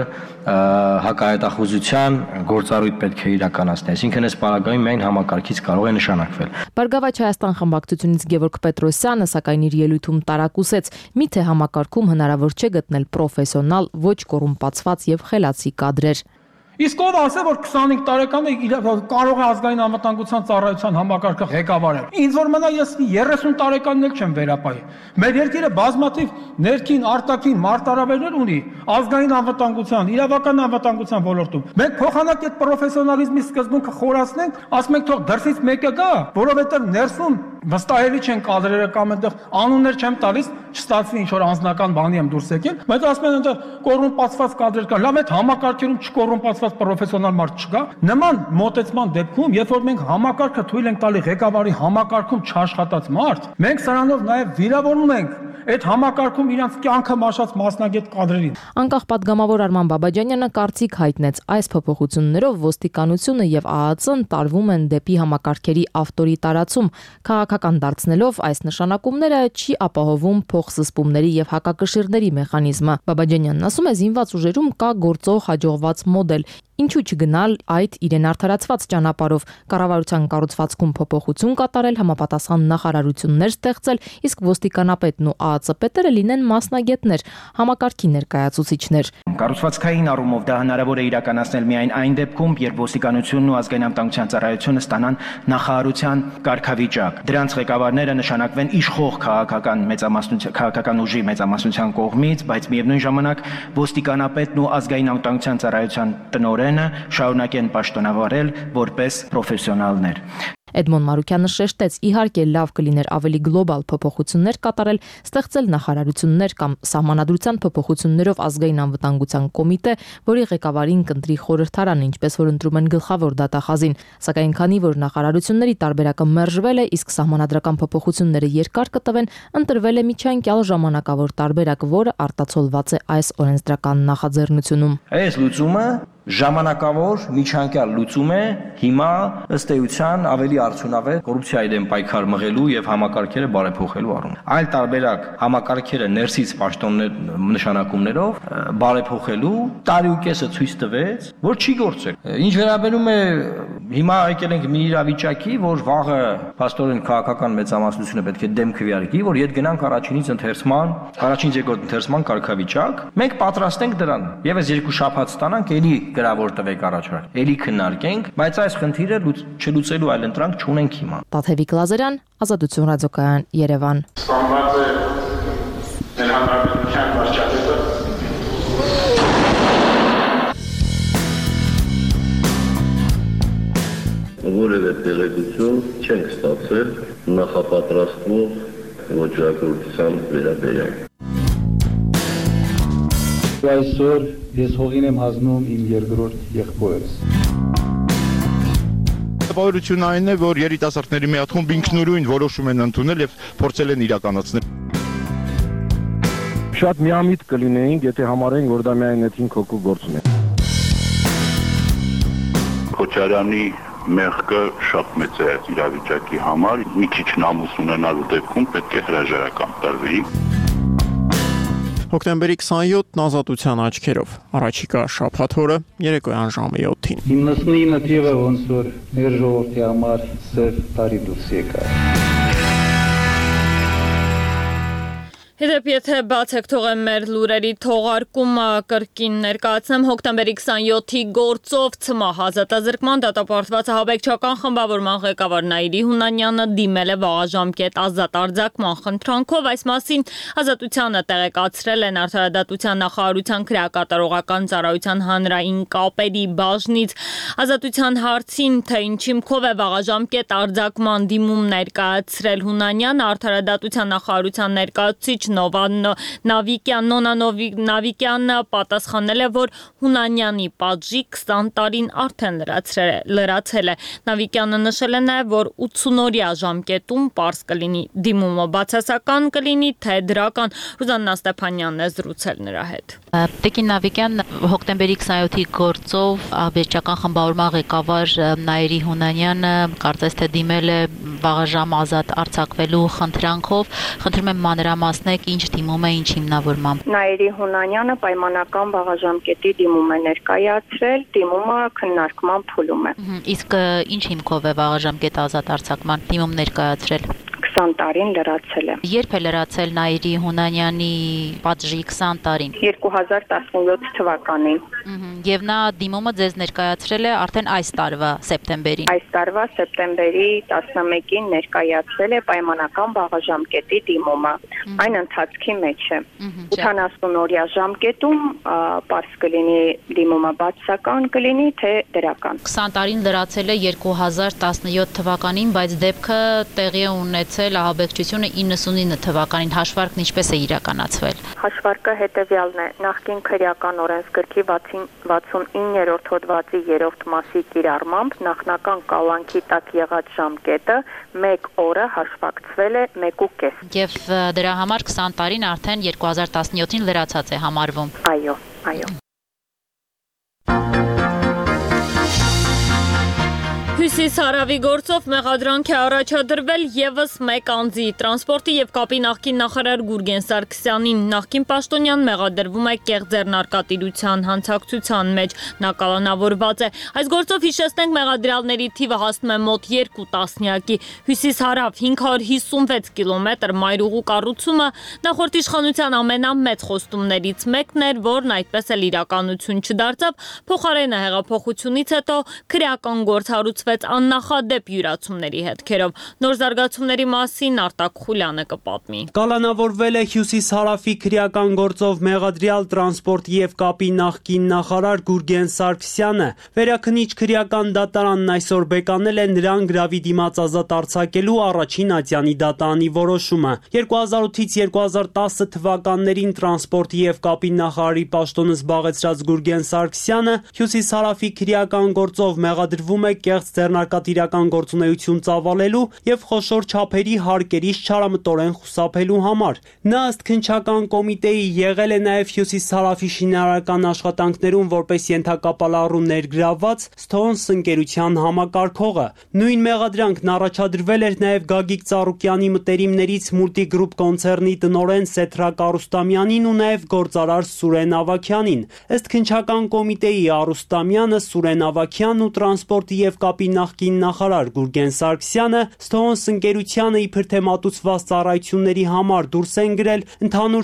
հակահայտախուզության գործառույթ պետք է իրականացնի, այսինքն այս պարագայում միայն համակարգից կարող է նշանակվել։ Բարգավաճ Հայաստան խմբակցությունից Գևորգ Պետրոսյանը սակայն իր ելույթում տարակուսեց, միթե համակարգում հնարավոր չէ գտնել պրոֆեսիոնալ, ոչ կոռումպացված եւ խելացի կադրեր։ Իսկ ով ասե, որ 25 տարեկանը կարող է ազգային անվտանգության ծառայության համակարգը ղեկավարել։ Ինձ որ մնա ես 30 տարեկանն էլ չեմ վերապայի։ Մեր երկիրը բազմաթիվ ներքին, արտաքին մարտահրավերներ ունի ազգային անվտանգության, իրավական անվտանգության ոլորտում։ Մենք փոխանակ այդ պրոֆեսիոնալիզմի սկզբունքը խորացնենք, ասում ենք թող դրսից մեկը գա, որովհետև ներսում վստահելի չեն կադրերը կամ այնտեղ անուններ չեմ տալիս, չստացվի ինչ որ անձնական բանի եմ դուրս եկել, բայց ասում են այնտեղ կոռումպացված կադրեր կան։ Լավ, այդ համակարգերում չկոռումպացված պրոֆեսիոնալ մարդ չկա։ Նման մոտեցման դեպքում, երբ որ մենք համակարգը թույլ ենք տալի ղեկավարի համակարգում չաշխատած մարդ, մենք սրանով նաև վիրավորում ենք այդ համակարգում իրանց կյանքը մաշած մասնագետ կադրերին։ Անկախ պատգամավոր Արման Բաբաջանյանը կարծիք հայտնեց, այս փոփոխություններով ոստիկանությունը եւ ԱԱՑ-ն տարվում են դեպի համակարգերի ավտորիտարացում, քաղաքական դարձնելով այս նշանակումները չի ապահովում փոխզսպումների եւ հակակշիռների մեխանիզմը։ Բաբաջանյանն ասում է, զինված ուժերում կա գործող հաջողված մոդել, ինչու չգնալ այդ իրեն արդարացված ճանապարհով, կառավարության կառուցվածքում փոփոխություն կատարել, համապատասխան նախարարություններ ստեղծել, իսկ ոստիկանապետն ու ԱԱՑ պետերը լինեն մասնագետներ, համակարգի ներկայացուցիչներ։ Կառուցվածքային առումով դա հնարավոր է իրականացնել միայն այն դեպքում, երբ ոստիկանությունն ու ազգային անվտանգության ծառայությունը ստանան նախարարության կարգավիճակ։ Դրանց ղեկավարները նշանակվեն իշխող քաղաքական ուժի մեծամասնության կողմից, բայց միևնույն ժամանակ ոստիկանապետն ու ազգային անվտանգության ծառայության տնօրենը շարունակեն պաշտոնավարել որպես պրոֆեսիոնալներ։ Էդմոն Մարուկյանը շեշտեց, իհարկե լավ կլիներ ավելի գլոբալ փոփոխություններ կատարել, ստեղծել նախարարություններ կամ սահմանադրության փոփոխություններով ազգային անվտանգության կոմիտե, որի ղեկավարին կընտրի խորհրդարանը, ինչպես որ ընտրում են գլխավոր դատախազին, սակայն քանի որ նախարարությունների տարբերակը մերժվել է, իսկ սահմանադրական փոփոխությունները երկար կտվեն, ընտրվել է միջանկյալ ժամանակավոր տարբերակ, որը արտացոլված է այս օրենսդրական նախաձեռնությունում։ Այս լուծումը ժամանակավոր միջանկյալ լուծում է, հիմա ըստ էության ավելի արդյունավետ կոռուպցիայի դեմ պայքար մղելու եւ համակարգերը բարեփոխելու առումով։ Այլ տարբերակ համակարգերը ներսից պաշտոններ նշանակումներով բարեփոխելու տարի ու կեսը ցույց տվեց, որ չի գործել։ Ինչ վերաբերում է հիմա եկել ենք մի իրավիճակի, որ վաղը փաստորեն քաղաքական մեծամասնությունը պետք է դեմ քվեարկի, որ իդ գնանք առաջին երկրորդ ընթերցման կարգավիճակ, մենք պատրաստ ենք դրան։ Եվս 2 շաբաթ ստանանք, էլի գրավոր տվեք առաջարկ, էլի քննարկենք, բայց այս խնդիրը չլուծելու այլ ընտրանք չունենք հիմա։ Տաթևիկ Լազարյան, Ազատություն ռադիոկայան, Երևան։ Սպանված է մեր հանրապետության վարչապետը։ Որևէ տեղեկություն չենք ստացել նախապատրաստվող ոչրագրության վերաբերյալ։ Այսօր ես հողին եմ հանձնում իմ երկրորդ եղբորս։ Տպավորությունն այն է, որ երիտասարդների մի հատ խումբ ինքնուրույն որոշում են ընդունել եւ փորձել են իրականացնել։ Շատ միամիտ կլինեինք, եթե համարենք, որ դա միայն այդ 5 հոգու գործն է։ Քոչարյանի մեղքը շատ մեծ է իրավիճակի համար, մի քիչ նամուս ունենալու դեպքում պետք է հրաժարական տրվի։ Հոկտեմբերի 27-ն Ազատության աչքերով, առաջիկա շաբաթ օրը երեկոյան ժամը 7-ին։ 99 թիվը ոնց որ մեր ժողովրդի համար սև տարի դուրս եկավ։ Հետև եթե բացեք թողեմ մեր լուրերի թողարկումը կրկին ներկայացնեմ հոկտեմբերի 27-ի գործով ՑՄ ազատազրկման դատապարտված ահաբեկչական խմբավորման ղեկավար Նաիրի Հունանյանը դիմել է վաղաժամկետ ազատ արձակման խնդրանքով, այս մասին Ազատությանը տեղեկացրել են Արդարադատության նախարարության քրեակատարողական ծառայության հանրային կապերի բաժնից։ Ազատության հարցին, թե ինչի մքով է վաղաժամկետ արձակման դիմում ներկայացրել Հունանյանը, Արդարադատության նախարարության ներկայացուցիչ Նոնա Նավիկյանը պատասխանել է, որ Հունանյանի պատժի 20 տարին արդեն լրացել է։ Նավիկյանը նշել է նաև, որ 80-օրյա ժամկետում պարզ կլինի դիմումը բացասական կլինի, թե դրական։ Ռուզաննա Ստեփանյանն է զրուցել նրա հետ։ Տիկին Նավիկյան հոկտեմբերի 27-ի գործով ահաբեկչական խմբավորման ղեկավար Նաիրի Հունանյանը կարծես թե դիմել է վաղաժամ ազատ արձակվելու խնդրանքով։ Խնդրում եմ մանրամասնել ինչ դիմում է, ինչ հիմնավորմամբ։ Նաիրի Հունանյանը պայմանական վաղաժամկետի դիմում է ներկայացրել, դիմումը քննարկման փուլում է։ Իսկ ինչ հիմքով է վաղաժամկետ ազատ արձակման դիմում ներկայացրել։ 20 տարին լրացել է։ Երբ է լրացել Նաիրի Հունանյանի պատժի 20 տարին։ 2017 թվականին։ Եվ նա դիմումը ձեզ ներկայացրել է արդեն այս տարվա սեպտեմբերին։ Այս տարվա սեպտեմբերի 11-ին ներկայացրել է պայմանական վաղաժամկետի դիմումը։ Այն ընթացքի մեջ է։ 80-օրյա ժամկետում պարզ կլինի դիմումը բացասական կլինի, թե դրական։ 20 տարին լրացել է 2017 թվականին, բայց դեպքը տեղի է ունեցել ստացել ահաբեկչությունը 99 թվականին, հաշվարկն ինչպես է իրականացվել։ Հաշվարկը հետևյալն է. նախկին քրեական օրենսգրքի 69-րդ հոդվածի 3-րդ մասի կիրառմամբ նախնական կալանքի տակ եղած ժամկետը 1 օրը հաշվարկվել է 1.5։ Եվ դրա համար 20 տարին արդեն 2017-ին լրացած է համարվում։ Այո։ Հյուսիս-հարավի գործով մեղադրանք է առաջադրվել ևս մեկ անձի։ Տրանսպորտի եւ կապի նախկին նախարար Գուրգեն Սարգսյանին նախկին պաշտոնյան մեղադրվում է կեղծ ձեռնարկատիրության հանցակցության մեջ։ Նա կալանավորված է։ Այս գործով հիշեցնենք մեղադրյալների թիվը հասնում է մոտ 2 տասնյակի։ Հյուսիս-հարավ 556 կիլոմետր մայրուղու կառուցումը նախորդ իշխանության ամենամեծ խոստումներից մեկն էր, որն այդպես էլ իրականություն չդարձավ։ Փոխարենը հեղափոխությունից հետո քրեական գործ հարուցվեց աննախադեպ յուրացումների հետքերով։ Նոր զարգացումների մասին Արտակ Խուլյանը կպատմի։ Կալանավորվել է Հյուսիս-հարավի քրեական գործով մեղադրյալ տրանսպորտի եւ կապի նախկին նախարար Գուրգեն Սարգսյանը։ Վերաքննիչ քրեական դատարանն այսօր բեկանել է նրան գրավի դիմաց ազատ արձակելու առաջին ատյանի դատանի որոշումը։ 2008-ից 2010 թվականներին տրանսպորտի եւ կապի նախարարի պաշտոնը զբաղեցրած Գուրգեն Սարգսյանը Հյուսիս-հարավի քրեական գործով մեղադրվում է կեղծ ձեռնարկատիրական գործունեություն ծավալելու եւ խոշոր չափերի հարկերից չարամտորեն խուսափելու համար։ Նա ըստ քննչական կոմիտեի եղել է նաեւ Հյուսիս-հարավի շինարարական աշխատանքներում որպես ենթակապալառու ներգրավված Stones ընկերության համակարգողը։ Նույն մեղադրանքն առաջադրվել էր նաեւ Գագիկ Ծառուկյանի մտերիմներից Multigroup կոնցեռնի տնօրեն Սեթրակ Արուստամյանին ու նաեւ գործարար Սուրեն Ավագյանին։ Ըստ քննչական կոմիտեի Արուստամյանը, Սուրեն Ավագյանն ու տրանսպորտի եւ կապի նախկին նախարար Գուրգեն Սարգսյանը Stones ընկերությանը իբր թե մատուցված ծառայությունների համար դուրս են գրել ընդհանուր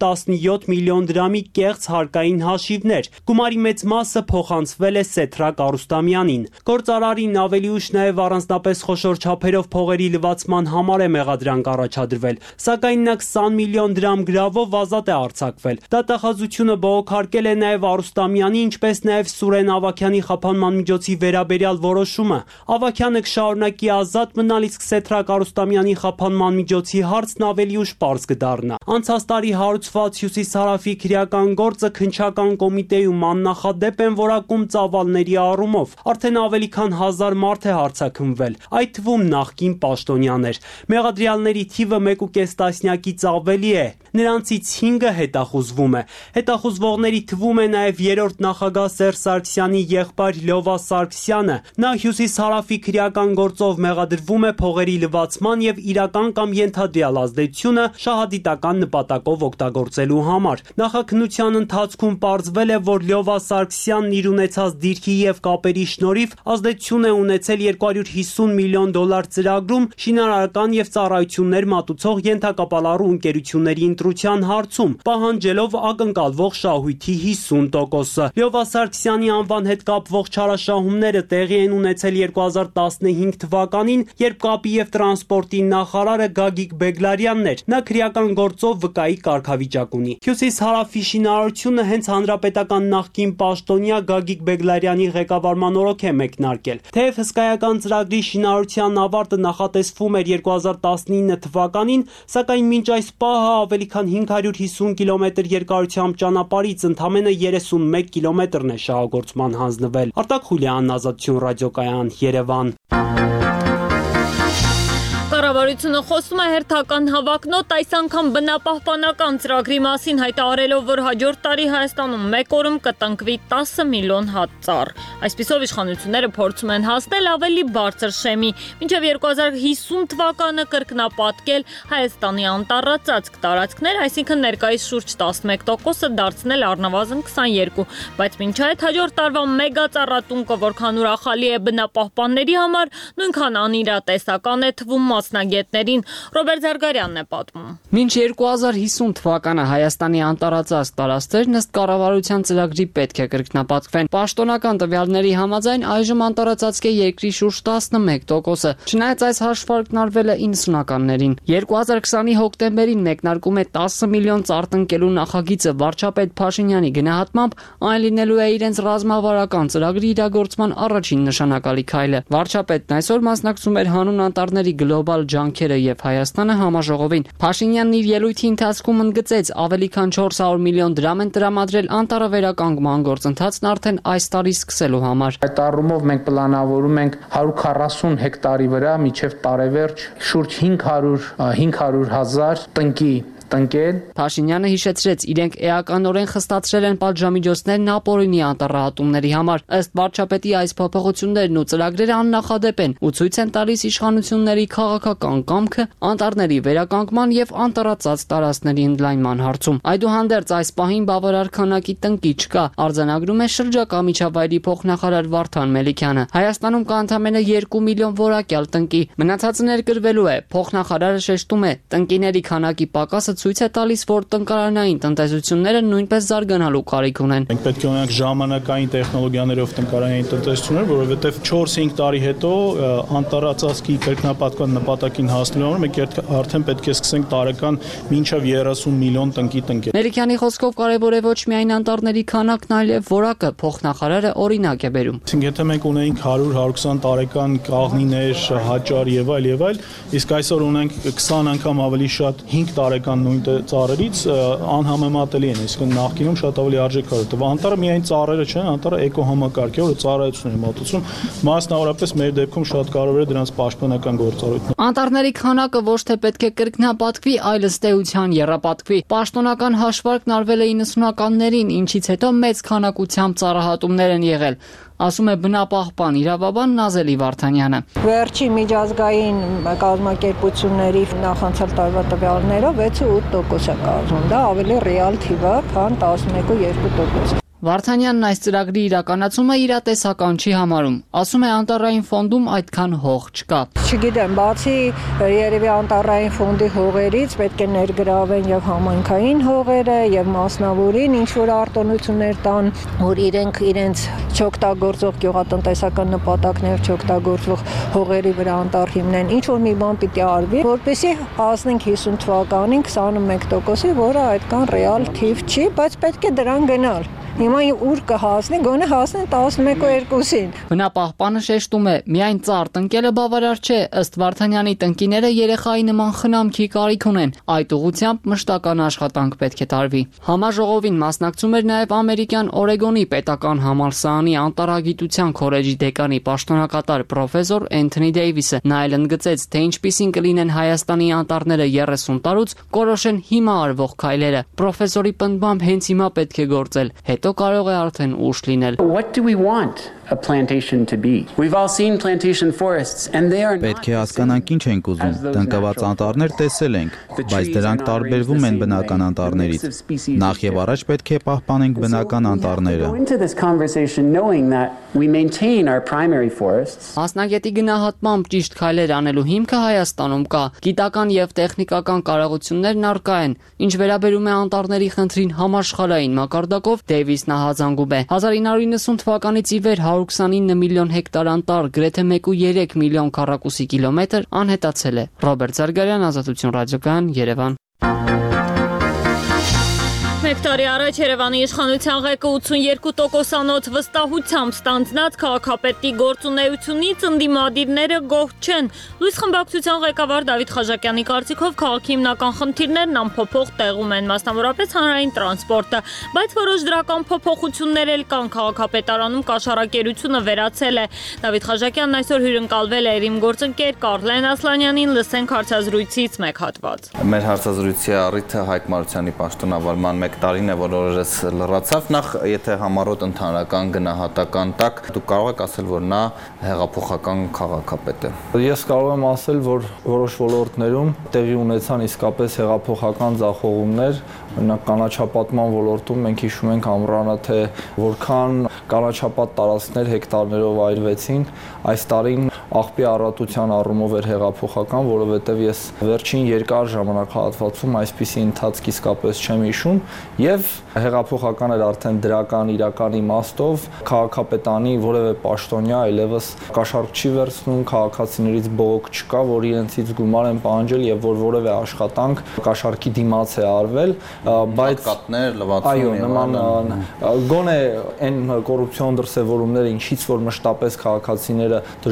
117 միլիոն դրամի կեղծ հարկային հաշիվներ։ Գումարի մեծ մասը փոխանցվել է Սեթրակ Արուստամյանին։ Գործարարին ավելի ուշ նաև առանձնապես խոշոր չափերով փողերի լվացման համար է մեղադրանք առաջադրվել, սակայն նա 20 միլիոն դրամ գրավով ազատ է արձակվել։ Դատախազությունը բողոքարկել է նաև Արուստամյանի, ինչպես նաև Սուրեն Ավագյանի խափանման միջոցի վերաբերյալ որոշումը։ Ավագյանը կշարունակի ազատ մնալ, իսկ Սեթրակ Արուստամյանի խափանման միջոցի հարցն ավելի ուշ պարզ կդառնա։ Անցած տարի հարուցված Հյուսիս-հարավի քրեական գործը քննչական կոմիտեում աննախադեպ են որակում ծավալների առումով։ Արդեն ավելի քան 1000 մարդ է հարձակումվել, այդ թվում նախկին պաշտոնյաներ։ Մեղադրյալների թիվը 1.5 տասնյակից ավելի է։ Նրանցից 5-ը հետախուզվում է։ Հետախուզվողների թվում է նաև երրորդ նախագահ Սերժ Սարգսյանի եղբայր Լյովա Սարգսյանը։ Նա Հյուսիս-հարավի քրեական գործով մեղադրվում է փողերի լվացման եւ իրական կամ ենթադրյալ ազդեցությունը շահադիտական նպատակով օգտագործելու համար։ Նախաքննության ընթացքում պարզվել է, որ Լյովա Սարգսյանն իր ունեցած դիրքի եւ կապերի շնորհիվ ազդեցություն է ունեցել $250 միլիոն ծրագրում շինարարական եւ ծառայություններ մատուցող ենթակապալառու ընկերությունների ընտրության հարցում, պահանջելով ակնկալվող շահույթի 50%։ Լյովա Սարգսյանի անվան հետ կապվող չարաշահումները տեղի են ունեցել 2015 թվականին, երբ կապի եւ տրանսպորտի նախարարը Գագիկ Բեգլարյանն էր։ Նա քրեական գործով վկայի կարգավիճակ ունի։ Հյուսիս-հարավի շինարարությունը հենց հանրապետական նախկին պաշտոնյա Գագիկ Բեգլարյանի ղեկավարման օրոք է մեկնարկել։ Թեև հսկայական ծրագրի շինարարության ավարտը նախատեսվում էր 2019 թվականին, սակայն մինչ այս պահը ավելի քան 550 կիլոմետր երկարությամբ ճանապարհից ընդամենը 31 կիլոմետրն է շահագործման հանձնվել։ Արտակ Խուլյան, Ազատություն ռադիոկայան, Երևան։ Կառավարությունը խոսում է հերթական հավակնոտ, այս անգամ բնապահպանական ծրագրի մասին, հայտարարելով, որ հաջորդ տարի Հայաստանում մեկ օրում կտնկվի 10 միլիոն հատ ծառ։ Այսպիսով իշխանությունները փորձում են հասնել ավելի բարձր շեմի, մինչև 2050 թվականը կրկնապատկել Հայաստանի անտառածածկ տարածքներ, այսինքն ներկայիս շուրջ 11%-ը դարձնել առնվազն 22, բայց մինչ այդ հաջորդ տարվա մեգածառատունկը, որքան ուրախալի է բնապահպանների համար, նույնքան անիրատեսական է թվում մասնագետներին։ Ռոբերտ Զարգարյանն է պատմում։ Մինչ 2050 թվականը Հայաստանի անտառածածկ տարածքներն ըստ կառավարության ծրագրի պետք է կրկնապատկվեն։ Պաշտոնական տվյալների համաձայն այժմ անտառածածկ է երկրի շուրջ 11%-ը, չնայած այս հաշվարկն արվել է 90-ականներին։ 2020-ի հոկտեմբերին մեկնարկում է 10 միլիոն ծառ տնկելու նախագիծը վարչապետ Փաշինյանի գնահատմամբ այն լինելու է իրենց ռազմավարական ծրագրի իրագործման առաջին նշանակալի քայլը։ Վարչապետն այսօր մասնակցում էր հանուն անտառների գլոբալ ջանքերը եւ Հայաստանը համաժողովին։ Փաշինյանն իր ելույթի ընթացքում ընդգծեց, ավելի քան 400 միլիոն դրամ են տրամադրել անտառավերականգնման գործընթացն արդեն այս տարի սկսելու համար։ Այդ առումով մենք պլանավորում ենք 140 հեկտարի վրա մինչև տարեվերջ շուրջ 500,000 տնկի տնկել։ Փաշինյանը հիշեցրեց, իրենք էականորեն խստացրել են պատժամիջոցներն ապօրինի անտառահատումների համար։ Ըստ վարչապետի այս փոփոխություններն ու ծրագրերը աննախադեպ են ու ցույց են տալիս իշխանությունների քաղաքական կամքը անտառների վերականգնման եւ անտառածած տարածքների ընդլայնման հարցում։ Այդուհանդերձ այս պահին բավարար քանակի տնկի չկա, արձանագրում է շրջակա միջավայրի փոխնախարար Վարդան Մելիքյանը։ Հայաստանում կա ընդամենը 2 միլիոն որակյալ տնկի։ Մնացածը ներկրվելու է։ Փոխնախարարը շեշտում է, տնկիների քանակի պակասը ցույց է տալիս, որ տնկարանային տնտեսությունները նույնպես զարգանալու կարիք ունեն։ Մենք պետք է ունենանք ժամանակային տեխնոլոգիաներով տնկարանային տնտեսություններ, որովհետև 4-5 տարի հետո անտառածածկի կրկնապատկման նպատակին հասնելու համար մենք արդեն պետք է սկսենք տարեկան մինչև 30 միլիոն տնկի տնկել։ Մելիքյանի խոսքով կարևոր է ոչ միայն անտառների քանակն, այլև որակը, փոխնախարարը օրինակ է բերում։ Այսինքն եթե մենք ունեինք 100-120 տարեկան կաղնիներ, հաճար եւ այլ, իսկ այսօր ունենք 20 անգամ ավելի շատ 5 տարեկան նույն ծառերից անհամեմատելի են, իսկ նախկինում շատ ավելի արժեքավոր է։ Անտառը միայն ծառերը չեն, անտառը էկոհամակարգ է, որը ծառայությունների մոտեցում, մասնավորապես մեր դեպքում շատ կարևոր է դրանց պաշտպանական գործառույթը։ Անտառների քանակը ոչ թե պետք է կրկնապատկվի, այլ ըստ էության եռապատկվի։ Պաշտոնական հաշվարկն արվել է 90-ականներին, ինչից հետո մեծ քանակությամբ ծառահատումներ են եղել, ասում է բնապահպան իրավաբան Նազելի Վարդանյանը։ Վերջի միջազգային կազմակերպությունների նախանցյալ տարվա տվյալներով 6-8% է կազմում, դա ավելի ռեալ թիվ է, քան 11-2%։ Վարդանյանն այս ծրագրի իրականացումը իրատեսական չի համարում։ Ասում է անտառային ֆոնդում այդքան հող չկա։ Չգիտեմ, բացի երևի անտառային ֆոնդի հողերից պետք է ներգրավեն եւ համայնքային հողերը եւ մասնավորին ինչ որ արտոնություններ տան, որ իրենց չօգտագործող գյուղատնտեսական նպատակներ չօգտագործող հողերի վրա անտառ հիմնեն։ Ինչ որ մի բան պիտի արվի, որպեսզի հասնենք 50 թվականին 21%-ի, որը այդքան ռեալ թիվ չի, բայց պետք է դրան գնալ։ Հիմա ուր կհասնի, գոնե հասնեն 11-2-ին։ Բնապահպանը շեշտում է, միայն ծառ տնկելը բավարար չէ, ըստ Վարդանյանի տնկիները երեխայի նման խնամքի կարիք ունեն, այդ ուղղությամբ մշտական աշխատանք պետք է տարվի։ Համաժողովին մասնակցում էր նաև ամերիկյան Օրեգոնի պետական համալսարանի անտառագիտության քոլեջի դեկանի պաշտոնակատար պրոֆեսոր Էնթոնի Դեյվիսը։ Նա էլ ընդգծեց, թե ինչպիսին կլինեն Հայաստանի անտառները 30 տարուց, կորոշեն հիմա արվող քայլերը։ Պրոֆեսորի պնդմամբ հենց հիմա պետք է գործել, հետո կարող է արդեն ուշ լինել։ What do we want a plantation to be? We've all seen plantation forests and they are not. Պետք է հասկանանք ինչ ենք ուզում։ Տնկված անտառներ տեսել ենք, բայց դրանք տարբերվում են բնական անտառներից։ Նախ եւ առաջ պետք է պահպանենք բնական անտառները։ Մասնագետի գնահատմամբ ճիշտ քայլեր անելու հիմքը Հայաստանում կա։ Գիտական եւ տեխնիկական կարողություններն առկա են։ Ինչ վերաբերում է անտառների խնդրին համաշխարհային մակարդակով, Դեյվիսն հազանգում է։ 1990 թվականից ի վեր 129 միլիոն հեկտար անտառ, գրեթե 1.3 միլիոն քառակուսի կիլոմետր անհետացել է։ Ռոբերտ Զարգարյան, Ազատություն ռադիոկայան, Երևան։ Մեկ տարի առաջ Երևանի իշխանության ղեկը 82%-անոց վստահությամբ ստանձնած քաղաքապետի գործունեությունից ընդդիմադիրները գոհ չեն։ Լույս խմբակցության ղեկավար Դավիթ Խաչակյանի կարծիքով քաղաքի հիմնական խնդիրներն անփոփոխ տեղում են, մասնավորապես հանրային տրանսպորտը, բայց որոշ դրական փոփոխություններ էլ կան, քաղաքապետարանում կաշառակերությունը վերացել է։ Դավիթ Խաչակյանն այսօր հյուրընկալվել է իր իմ գործընկեր Կարլեն Ասլանյանին, լսենք հարցազրույցից մեկ հատված։ Մեր հարցազրույցի առիթը Հայկ Մարությանի պաշտոնավարման մեկ տարին է, որ օրերս լրացավ։ Նախ, եթե համառոտ ընդհանրական գնահատական տակ, դուք կարող եք ասել, որ նա հեղափոխական քաղաքապետ է։ Ես կարող եմ ասել, որ որոշ ոլորտներում տեղի ունեցան իսկապես հեղափոխական ձախողումներ, օրինակ կանաչապատման ոլորտում մենք հիշում ենք ամռանը, թե որքան կանաչապատ տարածքներ հեկտարներով այրվեցին, այս տարին աղբի առատության առումով էր հեղափոխական, որովհետև ես վերջին երկար ժամանակահատվածում այսպիսի ընթացք իսկապես չեմ հիշում, եւ հեղափոխական էր արդեն դրական իրական իմաստով, քաղաքապետանի որևէ պաշտոնյա այլևս կաշառք չի վերցնում, քաղաքացիներից բողոք չկա, որ իրենցից գումար են պահանջել եւ որ որևէ աշխատանք կաշառքի դիմաց է արվել, բայց կատներ, լվացում եւ նման գոնե այն կոռուպցիոն դրսևորումները, ինչից որ մշտապես քաղաքացիները դժգոհում էին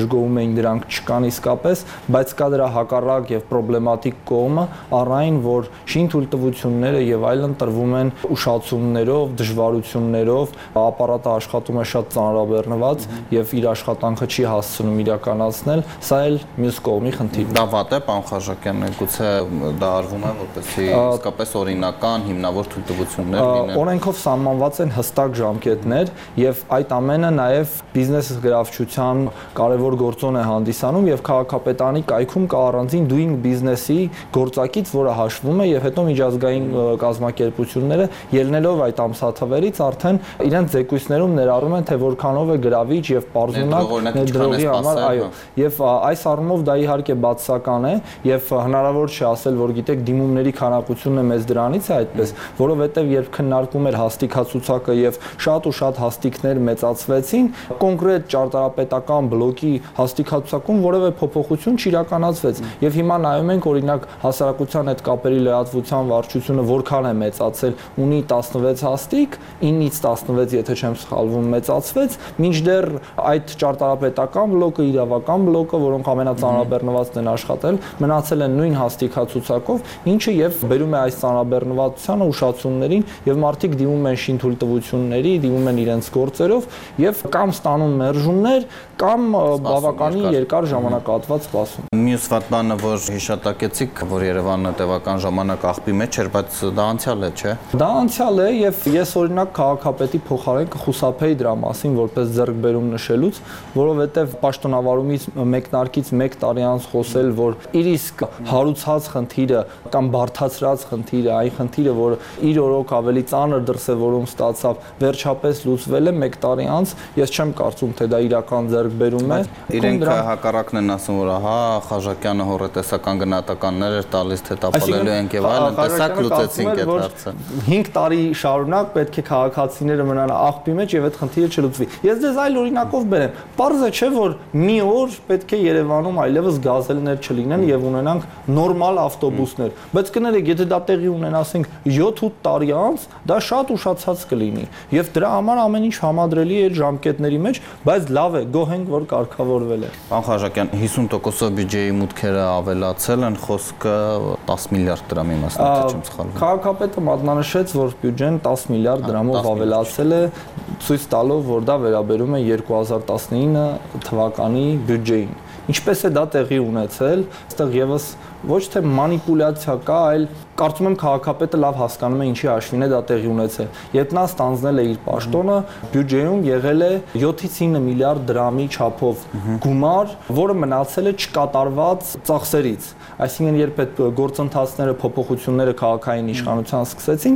էին դրանք չկան իսկապես, բայց կա դրա հակառակ եւ պրոբլեմատիկ կողմը, առայն որ շինթույլտվությունները եւ այլն տրվում են ուշացումներով, դժվարություններով, ապարատը աշխատում է շատ ծանրաբեռնված եւ իր աշխատանքը չի հասցնում իրականացնել, սա էլ մյուս կողմի խնդիրն է։ Դա վատ է, պարոն Խաչատյան, գուցե դա արվում է որպեսզի իսկապես օրինական հիմնավոր թույլտվություններ լինեն։ Օրենքով սահմանված են հստակ ժամկետներ եւ այդ ամենը նաեւ բիզնես գրավչության կարևոր գործոն է հանդիսանում եւ քաղաքապետարանի կայքում կա առանձին doing business-ի գործակից, որը հաշվում է եւ հետո միջազգային կազմակերպությունները ելնելով այդ ամսաթվերից արդեն իրենց զեկույցներում ներառում են թե որքանով է գրավիչ եւ պարզունակ ներդրողի համար, այո։ Եվ այս առումով դա իհարկե բացասական է եւ հնարավոր չէ ասել, որ գիտեք դիմումների քանակությունը մեծ դրանից է այդպես, որովհետեւ երբ քննարկում էր հաստիկացուցակը եւ շատ ու շատ հաստիկներ մեծացվեցին, կոնկրետ ճարտարապետական բլոկի հաստիկացուցակում որևէ փոփոխություն չիրականացվեց եւ հիմա նայում ենք օրինակ հասարակության հետ կապերի լրատվության վարչությունը որքան է մեծացել, ունի 16 հաստիկ, 9-ից 16, եթե չեմ սխալվում, մեծացվեց, մինչդեռ այդ ճարտարապետական բլոկը, իրավական բլոկը, որոնք ամենածանրաբեռնվածն են աշխատել, մնացել են նույն հաստիկացուցակով, ինչը եւ բերում է այս ծանրաբեռնվածությանը ուշացումներին եւ մարդիկ դիմում են շինթույլտվությունների, դիմում են իրենց գործերով եւ կամ ստանում մերժումներ, կամ բավականին երկար ժամանակահատված սպասում։ Մյուս վատ բանը, որ հիշատակեցիք, որ Երևանը տևական ժամանակ աղբի մեջ էր, բայց դա անցյալ է, չէ։ Դա անցյալ է եւ ես օրինակ քաղաքապետի փոխարեն կխուսափեի դրա մասին որպես ձեռքբերում նշելուց, որովհետեւ պաշտոնավարումից մեկնարկից 1 տարի անց խոսել, որ իր իսկ հարուցած խնդիրը կամ բարդացրած խնդիրը, այն խնդիրը, որ իր օրոք ավելի ծանր դրսևորում ստացավ, վերջապես լուծվել է 1 տարի անց, ես չեմ կարծում, թե դա իրական ձեռքբերում է։ Իրենք հակառակն են ասում, որ ահա Խաչատյանը հորետեսական գնահատականներ էր տալիս, թե տապալելու ենք եւ այլն, տեսակ լուծեցինք այդ հարցը։ 5 տարի շարունակ պետք է քաղաքացիները մնան աղբի մեջ եւ այդ խնդիրը չլուծվի։ Ես դες այլ օրինակով բերեմ։ Պարզ է, չէ, որ մի օր պետք է Երևանում այլևս գազելներ չլինեն եւ ունենանք նորմալ ավտոբուսներ, բայց կներեք, եթե դա տեղի ունենասենք 7-8 տարի անց, դա շատ ուշացած կլինի եւ դրա համար ամեն ինչ համադրելի է ժամկետների մեջ, բայց լավ է, գոհենք, որ կարգավորվել է։ Պարոն Խաչատյան, 50%-ով բյուջեի մուտքերը ավելացել են, խոսքը 10 միլիարդ դրամի մասն է, չեմ սխալվում։ Քաղաքապետը մատնանշեց, որ բյուջեն 10 միլիարդ դրամով ավելացել է, ցույց տալով, որ դա վերաբերում է 2019 թվականի բյուջեին։ Ինչպես է դա տեղի ունեցել, այստեղ եւս ոչ թե մանիպուլյացիա կա, այլ կարծում եմ քաղաքապետը լավ հասկանում է ինչի հաշվին է դա տեղի ունեցել։ Երբ նա ստանձնել է իր պաշտոնը, բյուջեում եղել է 7-ից 9 միլիարդ դրամի չափով գումար, որը մնացել է չկատարված ծախսերից։ Այսինքն երբ այդ գործընթացները, փոփոխությունները քաղաքային իշխանության սկսեցին,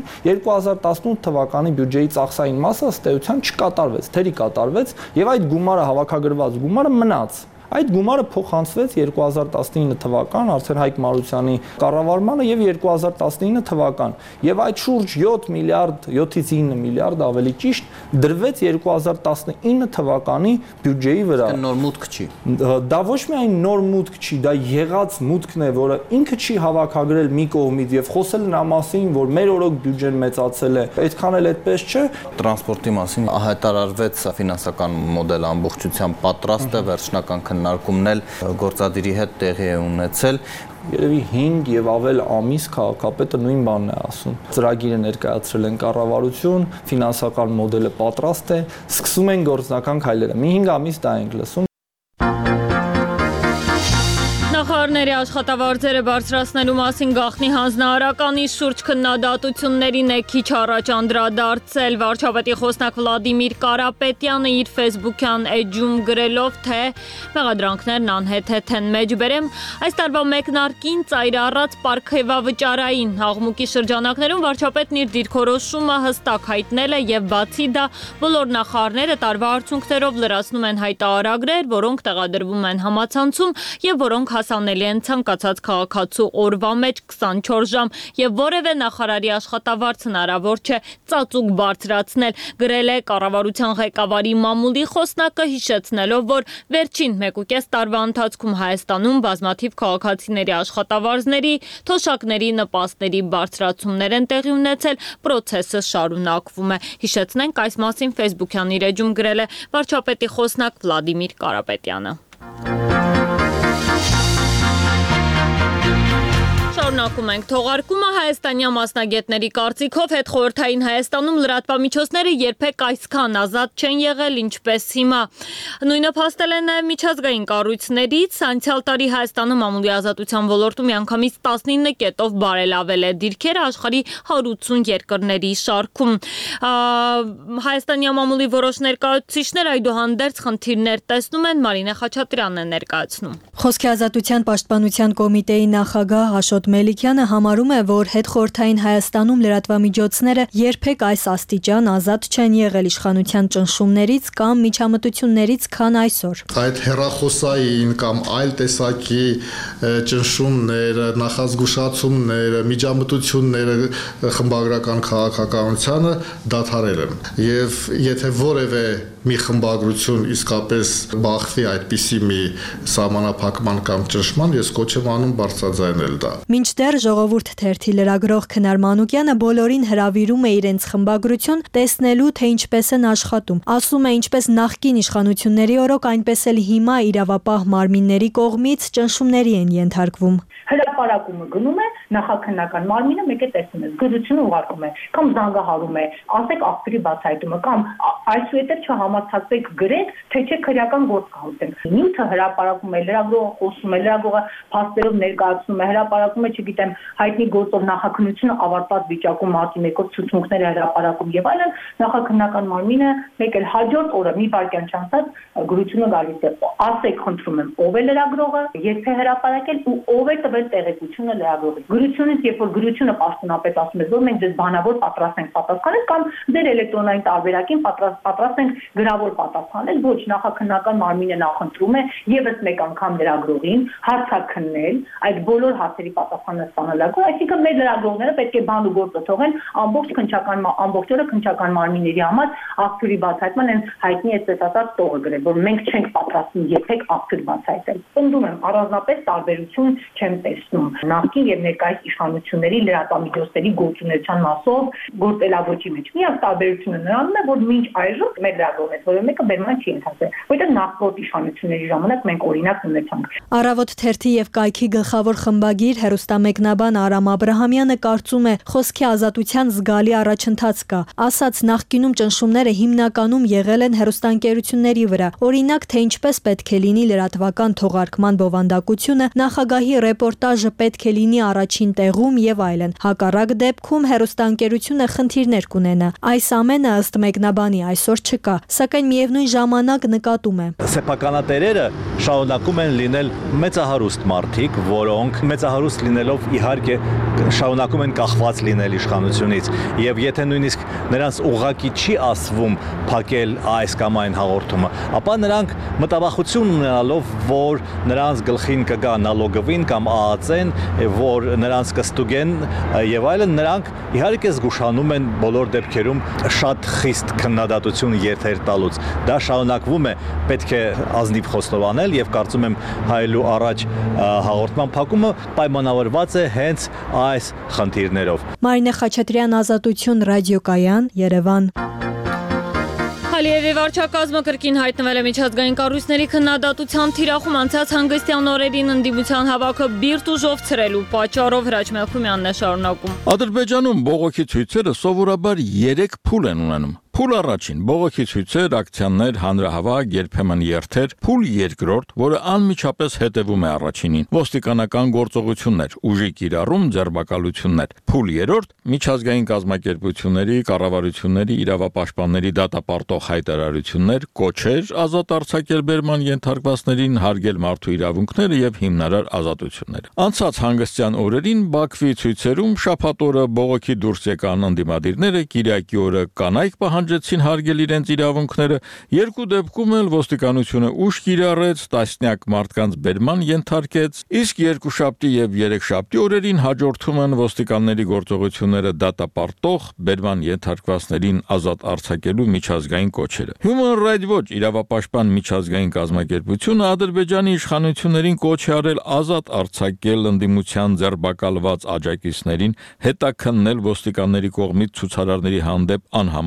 2018 թվականի բյուջեի ծախսային մասը ըստ էության չկատարվեց, թերի կատարվեց եւ այդ գումարը հավաքագրված գումարը մնաց։ Այդ գումարը փոխանցվեց 2019 թվական արդեն Հայկ Մարությանի կառավարմանը եւ 2019 թվական եւ այդ շուրջ 7 միլիարդ 7-ից 9 միլիարդ ավելի ճիշտ դրվեց 2019 թվականի բյուջեի վրա։ Նոր մուտք չի։ Դա ոչ միայն նոր մուտք չի, դա եղած մուտքն է, որը ինքը չի հավաքագրել մի կողմից եւ խոսել նրա մասին, որ մեր օրոք բյուջեն մեծացել է։ Այդքան էլ այդպես չէ։ Տրանսպորտի մասին հայտարարվեց ֆինանսական մոդելը ամբողջությամբ պատրաստ է, վերջնական քննարկումն էլ գործադիրի հետ տեղի է ունեցել։ Երևի 5 եւ ավել ամիս քաղաքապետը նույն բանն է ասում։ Ծրագիրը ներկայացրել են կառավարություն, ֆինանսական մոդելը պատրաստ է, սկսում են գործնական քայլերը։ Մի 5 ամիս դա ենք լսում։ Նախարարների աշխատավարձերը բարձրացնելու մասին գաղտնի հանձնարարականի շուրջ քննադատություններին է քիչ առաջ անդրադարձել վարչապետի խոսնակ Վլադիմիր Կարապետյանը իր ֆեյսբուքյան էջում գրելով, թե մեղադրանքներն անհեթեթ են մեջբերեմ այս տարվա մեկնարկին ծայր առած պարգևավճարային աղմուկի շրջանակներում վարչապետն իր դիրքորոշումը հստակ հայտնել է եւ բացի դա բոլոր նախարարները տարվա արդյունքներով լրացնում են հայտարարագրեր, որոնք տեղադրվում են համացանցում եւ որոնք հասանելի են ցանկացած քաղաքացու օրվա մեջ 24 ժամ եւ որևէ նախարարի աշխատավարձ հնարավոր չէ ծածուկ բարձրացնել, գրել է կառավարության ղեկավարի մամուլի խոսնակը, հիշեցնելով, որ վերջին 1.5 տարվա ընթացքում Հայաստանում բազմաթիվ քաղաքացիների աշխատավարձների, թոշակների, նպաստների բարձրացումներ են տեղի ունեցել, պրոցեսը շարունակվում է։ Հիշեցնենք, այս մասին ֆեյսբուքյան իր էջում գրել է վարչապետի խոսնակ Վլադիմիր Կարապետյանը։ Շարունակում ենք թողարկումը հայաստանյան մասնագետների կարծիքով հետխորհրդային Հայաստանում լրատվամիջոցները երբեք այսքան ազատ չեն եղել ինչպես հիմա։ Նույնը փաստել են նաև միջազգային կառույցներից, անցյալ տարի Հայաստանում մամուլի ազատության ոլորտում միանգամից 19 կետով բարելավել է դիրքերը աշխարհի 180 երկրների շարքում։ Հայաստանյան մամուլի որոշ ներկայացուցիչներ այդուհանդերձ խնդիրներ տեսնում են, Մարինե Խաչատրյանն է ներկայացնում։ Խոսքի ազատության պաշտպանության կոմիտեի նախագահ Աշոտ Մելիքյանը համարում է, որ հետխորհրդային Հայաստանում լրատվամիջոցները երբեք այս աստիճան ազատ չեն եղել իշխանության ճնշումներից կամ միջամտություններից, քան այսօր։ Այդ հեռախոսային կամ այլ տեսակի ճնշումները, նախազգուշացումները, միջամտությունները խմբագրական քաղաքականությանը դադարել են։ Եվ եթե որևէ մի խմբագրություն իսկապես բախվի այդպիսի մի սահմանափակման կամ ճնշման, ես կոչ եմ անում բարձրաձայնել դա։ Մինչդեռ Ժողովուրդ թերթի լրագրող Քնար Մանուկյանը բոլորին հրավիրում է իրենց խմբագրություն տեսնելու, թե ինչպես են աշխատում։ Ասում է, ինչպես նախկին իշխանությունների օրոք, այնպես էլ հիմա իրավապահ մարմինների կողմից ճնշումների են ենթարկվում։ Հրապարակումը գնում է, նախաքննական մարմինը մեկ է տեսնում է, գրությունը ուղարկում է, կամ զանգահարում է, ասեք աղբյուրի բացահայտումը, կամ այսուհետև չհամարձակվեք գրեք, թե չէ քրեական գործ կհասցնենք։ Նյութը հրապարակում է, լրագրողը խոսում է, լրագրողը փաստերով ներկայացնում է, հրապարակում է, չգիտեմ, հայտնի գործով նախաքննությունը ավարտված վիճակում մարտի 1-ով ցուցմունքները հրապարակում եւ այլն, նախաքննական մարմինը մեկ էլ հաջորդ օրը մի վայրկյան չանցած գրությունը գալիս է։ Ասեք, խնդրում եմ, ով է լրագրողը, երբ է հրապարակել ու ով է տվել տեղեկությունը լրագրողի։ Գրությունից, երբ որ գրությունը պաշտոնապես ասում է, որ մենք ձեզ բանավոր պատրաստ ենք պատասխանել կամ ձեր էլեկտրոնային տարբերակին պատրաստ ենք գրավոր պատասխանել, ոչ, նախաքննական մարմինը նախընտրում է եւս մեկ անգամ լրագրողին հարցաքննել այդ բոլոր հարցերի պատասխանը ստանալու, այսինքն մեր լրագրողները պետք է բան ու գործը թողեն ամբողջ օրը քննչական մարմինների համար աղբյուրի բացահայտման են հայտնի է ծետացած տողը գրել, որ մենք չենք պատրաստվում երբեք աղբյուր բացահայտել։ Պնդում եմ, առանձնապես տարբերություն չեմ տեսնում նախկին եւ ներկայիս իշխանությունների լրատվամիջոցների գործունեության մասով գործելավոճի մեջ։ Միակ տարբերությունը նրանում է, որ մինչ այժմ մեր լրագրողներից որևէ մեկը բերման չի ընթացել, որտեղ նախորդ իշխանությունների ժամանակ մենք օրինակ ունեցանք։ Առավոտ թերթի եւ կայքի գլխավոր խմբագիր հեռուստամեկնաբան Արամ Աբրահամյանը կարծում է, խոսքի ազատության զգալի առաջընթաց կա։ Ասաց, նախկինում ճնշումները հիմնականում եղել են հեռուստաընկերությունների վրա։ Օրինակ, թե ինչպես պետք է լինի լրատվական թողարկման բովանդակությունը, նախագահի ռեպորտաժը պետք է լինի առաջին տեղում եւ այլն։ Հակառակ դեպքում հեռուստաընկերությունը խնդիրներ կունենա։ Այս ամենը ըստ մեկնաբանի այսօր չկա, սակայն միևնույն ժամանակ նկատում է. Սեփականատերերը շարունակում են լինել մեծահարուստ մարդիկ, որոնք մեծահարուստ լինելով իհարկե շարունակում են կախված լինել իշխանությունից, եւ եթե նույնիսկ նրանց ուղղակի չի ասվում փակել այս կամ այն հաղորդումը, ապա նրանք մտավախություն ունենալով, որ նրանց գլխին կգա նալոգովին կամ ԱԱՑ-ն, որ նրանց կստուգեն եւ այլն, նրանք իհարկե զգուշանում են բոլոր դեպքերում շատ խիստ քննադատություն երթեր տալուց։ Դա շարունակվում է, պետք է ազնիվ խոստովանել եւ կարծում եմ հայելու առաջ հաղորդման փակումը պայմանավորված է հենց այս խնդիրներով։ Մարինե Խաչատրյան, Ազատություն, ռադիոկայան, Երևան։ Ալիևի վարչակազմը կրկին հայտնվել է միջազգային կառույցների քննադատության թիրախում անցած հանգստյան օրերին ընդդիմության հավաքը բիրտ ուժով ցրելու պատճառով Հրաչ Մելքումյանն է շարունակում։ Ադրբեջանում բողոքի ցույցերը սովորաբար 3 փուլ են ունենում։ Փուլ առաջին՝ բողոքի ցույցեր, ակցիաներ, հանրահավաք, երբեմն երթեր, փուլ երկրորդ, որը անմիջապես հետևում է առաջինին, ոստիկանական գործողություններ, ուժի կիրառում, ձերբակալություններ, փուլ երրորդ՝ միջազգային կազմակերպությունների, կառավարությունների, իրավապաշտպանների դատապարտող հայտարարություններ, կոչեր ազատ արձակել բերման ենթարկվածներին, հարգել մարդու իրավունքները եւ հիմնարար ազատությունները։ Անցած հանգստյան օրերին Բաքվի ցույցերում շաբաթ օրը բողոքի դուրս եկան ընդդիմադիրները, կիրակի օրը կանայք պահանջեցին հարգել իրենց իրավունքները, երկու դեպքում էլ ոստիկանությունը ուժ կիրառեց, տասնյակ մարդկանց բերման ենթարկեց, իսկ երկուշաբթի եւ երեքշաբթի օրերին հաջորդում են ոստիկանների գործողությունները դատապարտող բերման ենթարկվածներին ազատ արձակելու միջազգային կոչերը։ Human Rights Watch իրավապաշտպան միջազգային կազմակերպությունը Ադրբեջանի իշխանություններին կոչ է արել ազատ արձակել ընդդիմության ձերբակալված աջակիցներին, հետաքննել ոստիկանների կողմից ցուցարարների հանդեպ անհամարժեք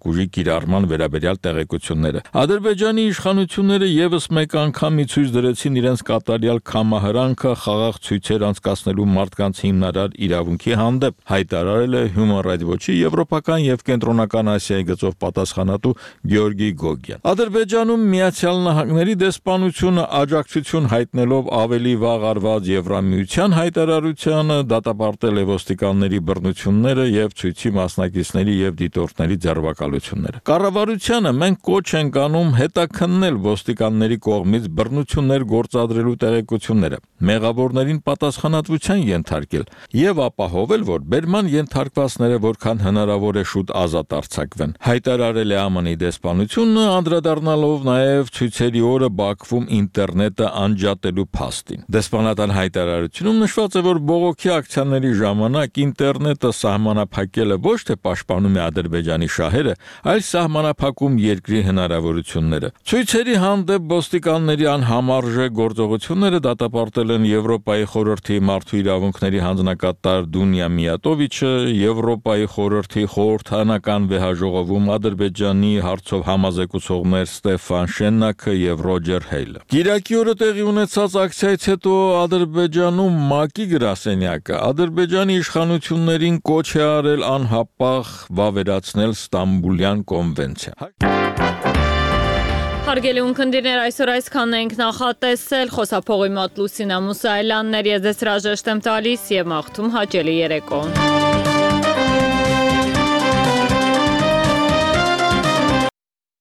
ուժի կիրառման վերաբերյալ տեղեկությունները։ Ադրբեջանի իշխանությունները եւս մեկ անգամ ցույց դրեցին իրենց կատարյալ կամահրանքը խաղաղ ցույցեր անցկացնելու մարդկանց հիմնարար իրավունքի հանդեպ, հայտարարել է Human Rights Watch-ի Եվրոպական եւ Կենտրոնական Ասիայի գծով պատասխանատու Գեորգի Գոգյան։ Ադրբեջանում Միացյալ Նահանգների դեսպանությունը աջակցություն հայտնելով ավելի վաղ արված Եվրամիության հայտարարությանը դատապարտել է ոստիկանների բռնությունները եւ ցույցի մասնակիցների եւ դիտորդների ձերբակալությունները։ Կառավարությանը մենք կոչ ենք անում հետաքննել ոստիկանների կողմից բռնություններ գործադրելու տեղեկությունները, մեղավորներին պատասխանատվության ենթարկել եւ ապահովել, որ բերման ենթարկվածները որքան հնարավոր է շուտ ազատ արձակվեն։ Հայտարարել է ԱՄՆ-ի դեսպանությունը, անդրադառնալով նաեւ ցույցերի օրը Բաքվում ինտերնետը անջատելու փաստին։ Դեսպանատան հայտարարությունում նշված է, որ բողոքի ակցիաների ժամանակ ինտերնետը սահմանափակելը ոչ թե պաշտպանում է Ադրբեջանի շահերը, այլ սահմանափակում երկրի հնարավորությունները։ Ցույցերի հանդեպ ոստիկանների անհամարժե գործողությունները դատապարտել են Եվրոպայի խորհրդի մարդու իրավունքների հանձնակատար Դունյա Միատովիչը, Եվրոպայի խորհրդի խորհրդանական վեհաժողովում Ադրբեջանի հարցով համազեկուցողներ Ստեֆան Շեննակը եւ Ռոջեր Հեյլը։ Կիրակի օրը տեղի ունեցած ակցիայից հետո Ադրբեջանում ՄԱԿ-ի գրասենյակը Ադրբեջանի իշխանություններին կոչ է արել անհապաղ վավերացնել Ստամբուլյան կոնվենցիա։ Հարգելի ունկնդիրներ, այսօր այսքանն ենք նախատեսել, խոսափողի մոտ Լուսինա Մուսայելյանն էր, ես ձեզ հրաժեշտ եմ տալիս եւ մաղթում հաճելի երեկո։